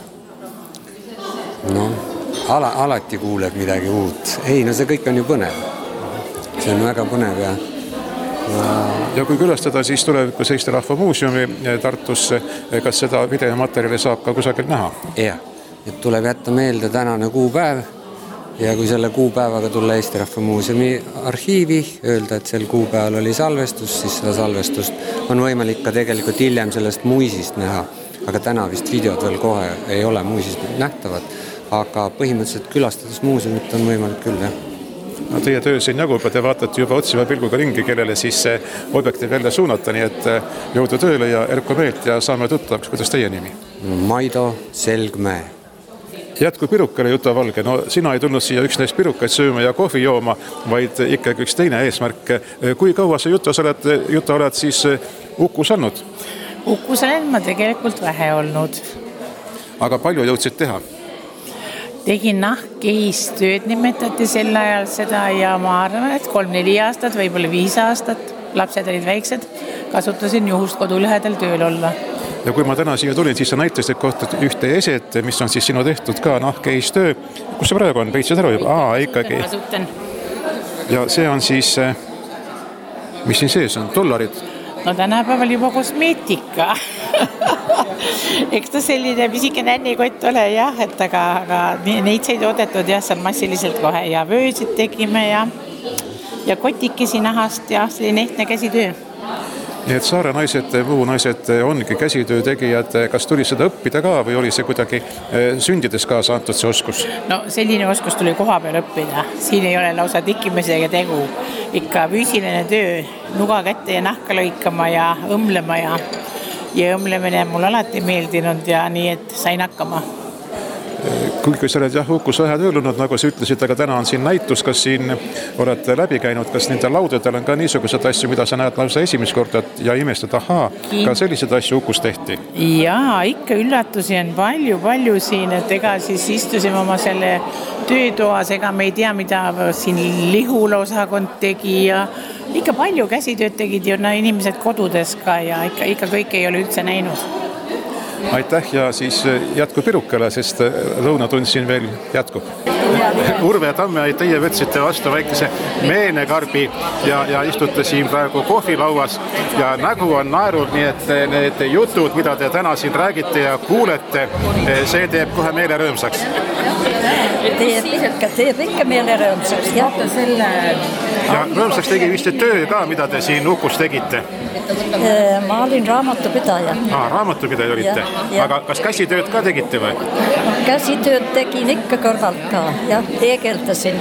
K: No, ala, alati kuuleb midagi uut. Ei, no see kõik on ju põnev. See on väga põnev ja... Ja,
A: ja kui külastada siis tulevikus Eesti Rahva Muuseumi Tartusse, kas seda videomaterjali saab ka kusagil näha?
K: Jah, et tuleb jätta meelde tänane kuupäev ja kui selle kuupäevaga tulla Eesti Rahva Muuseumi arhiivi, öelda, et sel kuupäeval oli salvestus, siis seda salvestust on võimalik ka tegelikult hiljem sellest muisist näha. Aga täna vist videod veel kohe ei ole muisist nähtavad, aga põhimõtteliselt külastades muuseumit on võimalik küll, jah.
A: No, teie töö siin jagub ja te vaatate juba otsiva pilguga ringi, kellele siis see objektiiv jälle suunata, nii et jõudu tööle ja Erko meelt ja saame tuttavaks, kuidas teie nimi?
K: Maido Selgmäe.
A: Jätku pirukale, Juta Valge. No sina ei tulnud siia üksnes pirukaid sööma ja kohvi jooma, vaid ikkagi üks teine eesmärk. Kui kaua sa Juta oled, Juta oled siis Ukus olnud?
L: Ukus olen ma tegelikult vähe olnud.
A: Aga palju jõudsid teha?
L: Tegin nahkehist tööd, nimetati sel ajal seda ja ma arvan, et kolm-neli aastat, võib-olla viis aastat, lapsed olid väiksed, kasutasin juhust kodu lähedal tööl olla.
A: Ja kui ma täna siia tulin, siis sa näitasid kohta ühte eset, mis on siis sinu tehtud ka nahkehist töö. Kus see praegu on? Peitsid ära juba? Aa, ikkagi.
L: Kasutan.
A: Ja see on siis, mis siin sees on? Dollarid?
L: No tänapäeval juba kosmeetika. Eks ta selline pisike nännikott ole jah, et aga, aga neid sai toodetud jah, seal massiliselt kohe ja vöösid tegime ja, ja kotikesi nahast ja selline ehtne käsitöö.
A: Nii et saare naised, muu naised ongi käsitöö tegijad. Kas tuli seda õppida ka või oli see kuidagi sündides kaasa antud see oskus?
L: No selline oskus tuli koha peal õppida. Siin ei ole lausa tikkimisega tegu. Ikka füüsiline töö, nuga kätte ja nahka lõikama ja õmlema ja, ja õmlemine mul alati meeldinud ja nii, et sain hakkama.
A: Kui sa oled jah Ukus vähe töölunud, nagu sa ütlesid, aga täna on siin näitus, kas siin olete läbi käinud, kas nende laudadel on ka niisugused asju, mida sa näed lausa esimest korda ja imestad, ahaa, ka sellised asju Ukus tehti?
L: Jaa, ikka üllatusi on palju, palju siin, et ega siis istusime oma selle töötoas, ega me ei tea, mida siin lihuloosakond tegi ja ikka palju käsitööd tegid ju inimesed kodudes ka ja ikka, ikka kõik ei ole üldse näinud.
A: Aitäh ja siis jätku pirukale, sest lõunatund siin veel jätkub. Urve Tamme, teie võtsite vastu väikese meenekarbi ja, ja istute siin praegu kohvilauas ja nägu on naerul, nii et need jutud, mida te täna siin räägite ja kuulete, see teeb kohe meele rõõmsaks.
M: Teeb ikka, teeb ikka meele rõõmsaks. Ja,
A: ja rõõmsaks tegi vist töö ka, mida te siin Ukus tegite?
M: Ma olin raamatupidaja.
A: Ah, raamatupidaja olite? Ja, ja. Aga kas käsitööd ka tegite või?
M: Käsitööd tegin ikka kõrvalt ka, jah, teegeldasin.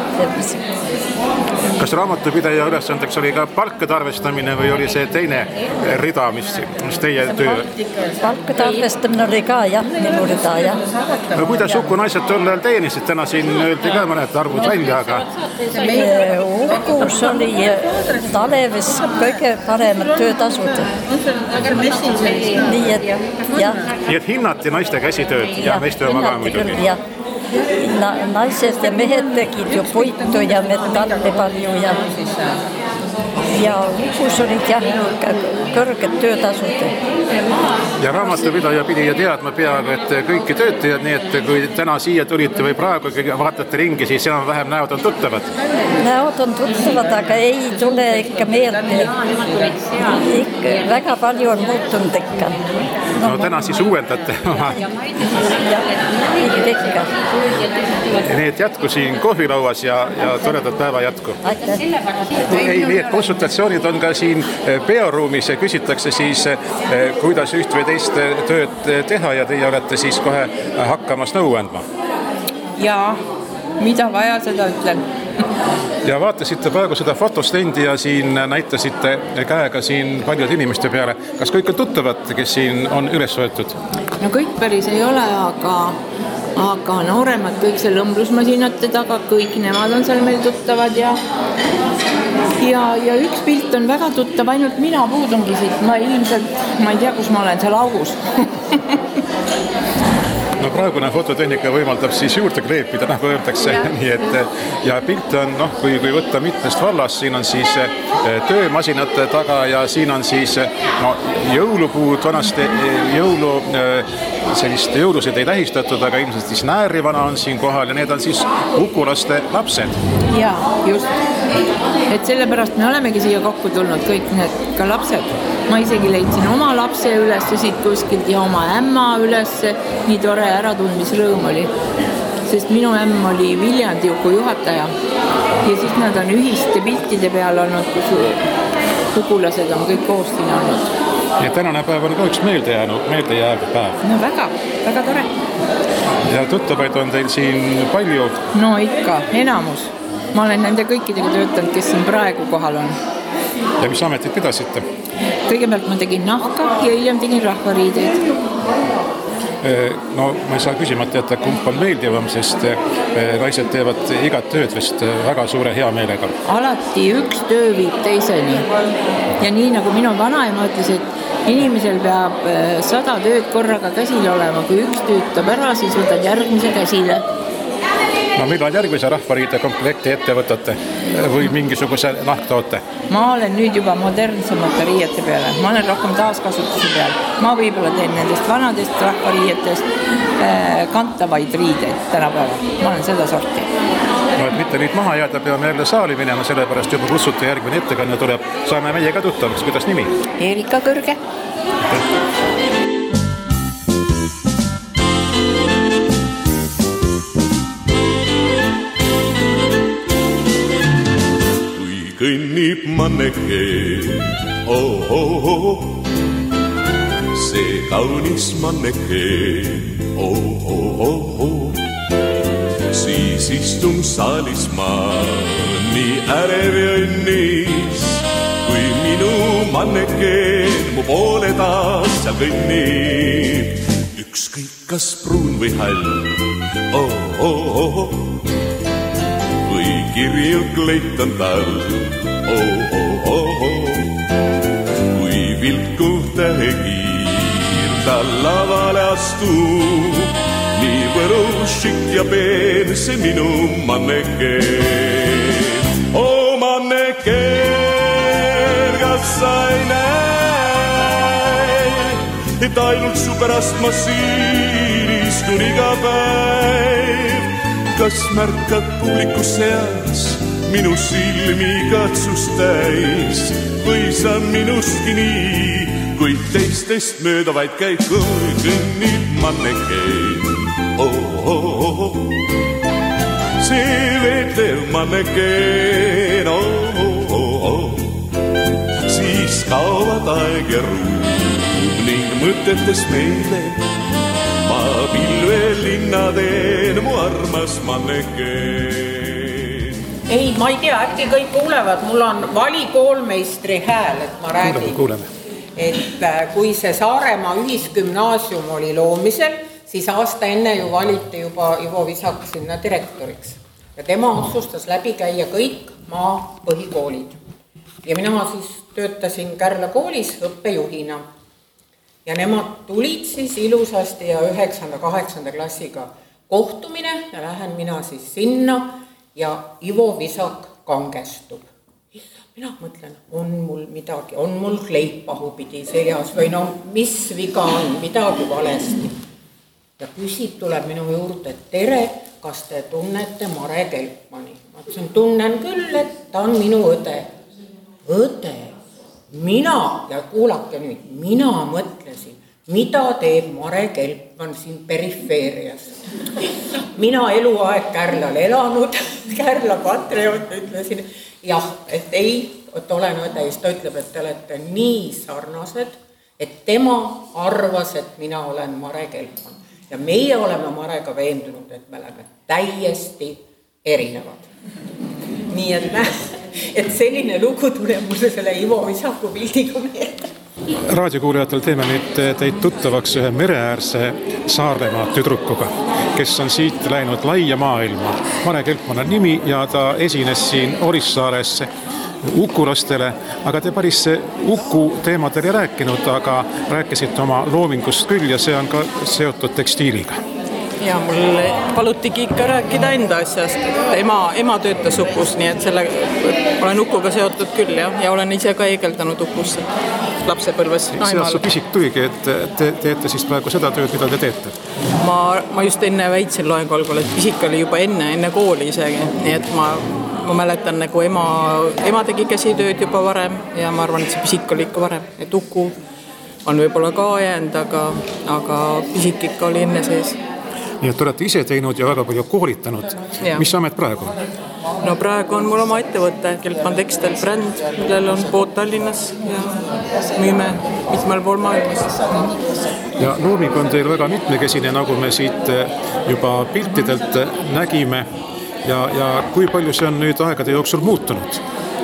A: Kas raamatupidaja ülesandeks oli ka palkade arvestamine või oli see teine rida, mis, mis teie töö?
M: Palkade arvestamine oli ka, jah, minu rida, jah.
A: No kuidas Uku naised tol ajal teenisid? Täna siin öeldi ka mõned arvud välja, aga...
M: Ukus oli Talevis kõige paremad töötasud. Nii et, jah.
A: Nii et hinnati naiste käsitööd ja meeste oma ka muidugi.
M: Jah. Na, naised ja mehed tegid ju puitu ja metalli palju ja, ja Ukus olid jah kõrged töötasud.
A: Ja raamatupidaja pidi ja teadma peaaegu, et kõiki töötajad, nii et kui täna siia tulite või praegu vaatate ringi, siis enam vähem näod on tuttavad?
M: Näod on tuttavad, aga ei tule ikka meelde. Ikka, väga palju on muutunud ikka.
A: No, no täna siis uuendate oma.
M: Ja, ikka.
A: Nii et jätku siin kohvilauas ja, ja toredat päeva jätku.
M: Aitäh.
A: Ei, nii et konsultatsioonid on ka siin peoruumis ja küsitakse siis, kuidas üht või teist tööd teha ja teie olete siis kohe hakkamas nõu andma.
N: Jaa, mida vaja, seda ütlen.
A: Ja vaatasite praegu seda fotostendi ja siin näitasite käega siin paljude inimeste peale. Kas kõik on tuttavad, kes siin on üles võetud?
N: No kõik päris ei ole, aga
F: aga nooremad kõik seal õmblusmasinate taga, kõik nemad on seal meil tuttavad ja ja, ja üks pilt on väga tuttav, ainult mina puudungi siit, ma ilmselt, ma ei tea, kus ma olen seal augus.
A: No praegune fototehnika võimaldab siis juurde kleepida, nagu öeldakse, nii et ja pilt on, noh, kui, kui võtta mitmest vallast, siin on siis töömasinate taga ja siin on siis no, jõulupuud, vanasti jõulu, sellist jõulusid ei tähistatud, aga ilmselt siis näärivana on siin kohal ja need on siis ukulaste lapsed.
F: Jaa, just. Et sellepärast me olemegi siia kokku tulnud, kõik need ka lapsed. Ma isegi leidsin oma lapse üles siit kuskilt ja oma ämma üles, nii tore äratundmisrõõm oli. Sest minu ämm oli Viljandi Uku juhataja ja siis nad on ühiste piltide peal olnud, kus sugulased on kõik koos siin olnud.
A: Ja tänane päev on ka üks meelde jäänud, meelde jääv päev.
F: No väga, väga tore.
A: Ja tuttavaid on teil siin palju?
F: No ikka, enamus. Ma olen nende kõikidega töötanud, kes siin praegu kohal on.
A: Ja mis ametit pidasite?
F: Kõigepealt ma tegin nahka ja hiljem tegin rahvariideid.
A: No ma ei saa küsimata jätta, kumb on meeldivam, sest naised teevad igat tööd vist väga suure hea meelega.
F: Alati üks töö viib teiseni. Ja nii nagu minu vanaema ütles, et inimesel peab sada tööd korraga käsil olema, kui üks tüütab ära, siis võtad järgmise käsile.
A: No millal järgmise rahvariide komplekti ette võtate või mingisuguse nahktoote?
F: Ma olen nüüd juba modernsemate riiete peale. Ma olen rohkem taaskasutuse peal. Ma võib-olla teen nendest vanadest rahvariietest kantavaid riideid tänapäeva. Ma olen seda sorti.
A: No et mitte nüüd maha jääda, peame jälle saali minema, sellepärast juba kutsute järgmine ettekanne tuleb. Saame meiega tuttavaks. Kuidas nimi?
F: Erika Kõrge.
O: Kõnnib manneke, oh, oh, oh, see kaunis manneke, oh, oh, oh, oh. Siis istun saalis ma nii ärev ja õnnis, kui minu manneke mu poole taas seal kõnnib. Ükskõik kas pruun või hall, oh, oh, oh, või kirju kleit on tal, oh, oh, oh, oh. Kui vilkuv tähekiir tal lavale astub, nii võrušik ja peen see minu manneke. Oh manneke, kas sa ei näe, et ainult su pärast ma siin istun iga päev. Kas märkad publiku seas minu silmi katsust täis või sa minustki nii, kui teistest mööda vaid käib, kui kõnnib manneke, oh, oh, oh. See veetlev manneke, oh, oh, oh. Siis kaovad aeg ja ruum ning mõtetes meile ma pilvel linna teen, mu armas manneke.
L: Ei, ma ei tea, äkki kõik kuulevad, mul on valikoolmeistri hääl, et ma räägin.
A: Kuuleme, kuuleme.
L: Et kui see Saaremaa ühisgümnaasium oli loomisel, siis aasta enne ju valiti juba Ivo Visak sinna direktoriks. Ja tema otsustas läbi käia kõik maa põhikoolid. Ja mina siis töötasin Kärla koolis õppejuhina. Ja nemad tulid siis ilusasti ja üheksanda, kaheksanda klassiga kohtumine ja lähen mina siis sinna ja Ivo Visak kangestub. Mina mõtlen, on mul midagi, on mul kleipahupidi seljas või no mis viga on, midagi valesti. Ja küsib, tuleb minu juurde, et tere, kas te tunnete Mare Kelpmani? Ma ütlesin, tunnen küll, et ta on minu õde. Õde? Mina, ja kuulake nüüd, mina mõtlesin, mida teeb Mare Kelpman siin perifeerias. Mina eluaeg Kärlal elanud, Kärla patrioot, ütlesin, jah, et ei, et olen õde, siis ta ütleb, et te olete nii sarnased, et tema arvas, et mina olen Mare Kelpman. Ja meie oleme Marega veendunud, et me oleme täiesti erinevad. Nii et näe, et selline lugu tuleb mulle selle Ivo Visaku pildiga meelde.
A: Raadiokuulajatel teeme nüüd teid tuttavaks ühe mereäärse Saaremaa tüdrukuga. kes on siit läinud laia maailma. Mare Kelkman on nimi ja ta esines siin Orissaares ukulastele, aga te päris uku teemadel ei rääkinud, aga rääkisite oma loomingust küll ja see on ka seotud tekstiiliga.
I: Ja mul palutigi ikka rääkida enda asjast. Ema, ema töötas ukus, nii et selle, olen ukuga seotud küll ja, ja olen ise ka eegeldanud ukusse lapsepõlves.
A: Sealt su pisik tuligi, et te teete siis praegu seda tööd, mida te teete?
I: Ma, ma just enne väitsin loengolgul, et pisik oli juba enne, enne kooli isegi, nii et ma, ma mäletan nagu ema, ema tegi käsitööd juba varem ja ma arvan, et see pisik oli ikka varem, et uku on võib-olla ka jäänud, aga, aga pisik ikka oli enne sees.
A: Nii et te olete ise teinud ja väga palju koolitanud. Ja. Mis amet praegu on?
I: No praegu on mul oma ettevõte, Kelkman Textile bränd, millel on pood Tallinnas ja müüme mitmel pool maailmas.
A: Ja looming on teil väga mitmekesine, nagu me siit juba piltidelt nägime. Ja, ja kui palju see on nüüd aegade jooksul muutunud?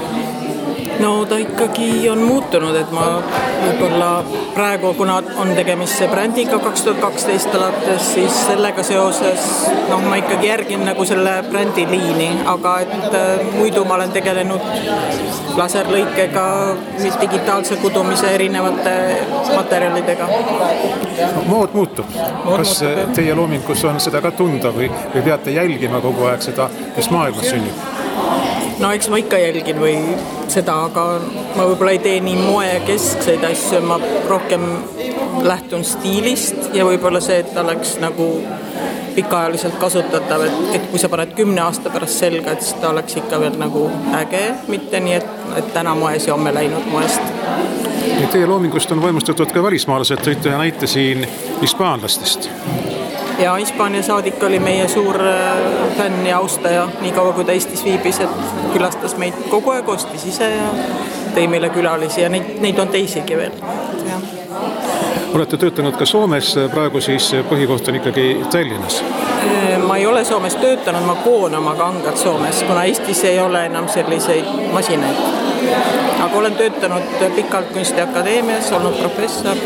I: No ta ikkagi on muutunud, et ma võib-olla praegu, kuna on tegemist see brändiga kaks tuhat kaksteist alates, siis sellega seoses, noh, ma ikkagi järgin nagu selle brändi liini, aga et muidu ma olen tegelenud laserlõikega, digitaalse kudumise erinevate materjalidega.
A: Mood muutub.
I: Mood
A: Kas
I: muutub,
A: teie loomingus on seda ka tunda või, või peate jälgima kogu aeg seda, kes maailmas sünnib?
I: No eks ma ikka jälgin või seda, aga ma võib-olla ei tee nii moe keskseid asju, ma rohkem lähtun stiilist ja võib-olla see, et ta oleks nagu pikaajaliselt kasutatav, et, et kui sa paned kümne aasta pärast selga, et ta oleks ikka veel nagu äge, mitte nii, et, et täna moes ja homme läinud moest.
A: Teie loomingust on võimustatud ka välismaalased, tõite ja näite siin hispaanlastest.
I: Ja Hispaania saadik oli meie suur fänn ja austaja, nii kaua kui ta Eestis viibis, et külastas meid kogu aeg, ostis ise ja tõi meile külalisi ja neid, neid on teisigi veel. Ja.
A: Olete töötanud ka Soomes, praegu siis põhikoht on ikkagi Tallinnas?
I: Ma ei ole Soomes töötanud, ma koon oma kangad Soomes, kuna Eestis ei ole enam selliseid masinaid. Aga olen töötanud pikalt Kunstiakadeemias, olnud professor,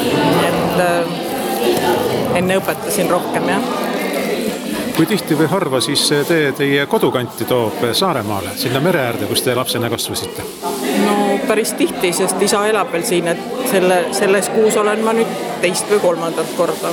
I: et enne õpetasin rohkem, jah.
A: Kui tihti või harva siis te teie kodukanti toob Saaremaale, sinna mere äärde, kus te lapsena kasvasite?
I: No päris tihti, sest isa elab veel siin, et selle, selles kuus olen ma nüüd teist või kolmandat korda.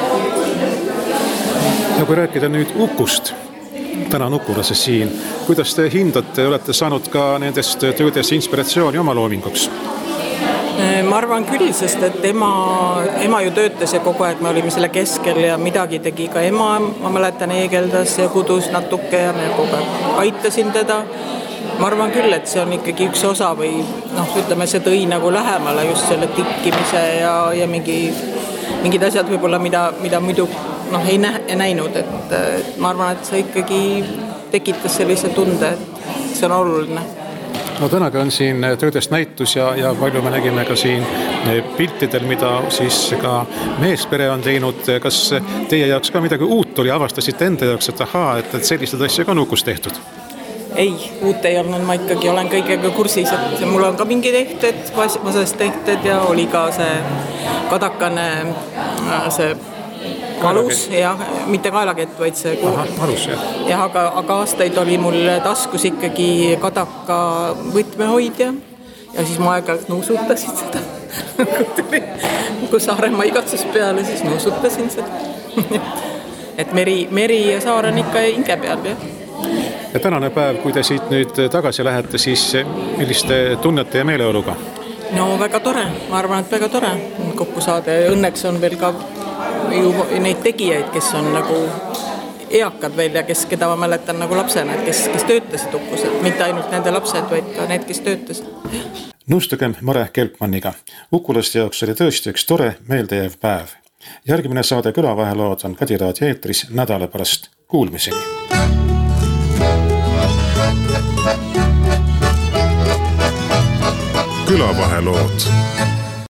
A: Ja kui rääkida nüüd ukust, täna on ukulases siin, kuidas te hindate, olete saanud ka nendest töödest inspiratsiooni oma loominguks?
I: Ma arvan küll, sest et ema, ema ju töötas ja kogu aeg me olime selle keskel ja midagi tegi ka ema, ma mäletan, eegeldas ja kudus natuke ja me kogu aeg aitasin teda. Ma arvan küll, et see on ikkagi üks osa või noh, ütleme, see tõi nagu lähemale just selle tikkimise ja, ja mingi, mingid asjad võib-olla, mida, mida muidu noh, ei, nä, ei näinud, et, et ma arvan, et see ikkagi tekitas sellise tunde, et see on oluline.
A: No tänagi on siin töödest näitus ja, ja palju me nägime ka siin piltidel, mida siis ka meespere on teinud. Kas teie jaoks ka midagi uut oli, avastasite enda jaoks, et ahaa, et, et sellised asja ka on ukus tehtud?
I: Ei, uut ei olnud, ma ikkagi olen kõigega kursis, et mul on ka mingi tehted, vasest tehted ja oli ka see kadakane, see valus, jah, mitte kaelakett, vaid see kuul.
A: Aha, valus, jah.
I: Ja, aga, aga aastaid oli mul taskus ikkagi kadaka võtmehoidja ja siis ma aeg-ajalt nuusutasin seda. Kui Saaremaa igatsus peale, siis nuusutasin seda. Et meri, meri ja saar on ikka hinge peal, jah.
A: Ja tänane päev, kui te siit nüüd tagasi lähete, siis milliste tunnete ja meeleoluga?
I: No väga tore, ma arvan, et väga tore kokku saada ja õnneks on veel ka ju neid tegijaid, kes on nagu eakad veel ja kes, keda ma mäletan nagu lapsena, kes, kes töötasid ukus, et mitte ainult nende lapsed, vaid ka need, kes töötasid.
A: Nõustugem Mare Kelkmaniga. Ukulaste jaoks oli tõesti üks tore meeldejääv päev. Järgmine saade Külavahelood on Kadiraadio eetris nädala pärast. Kuulmiseni.
P: Külavahelood.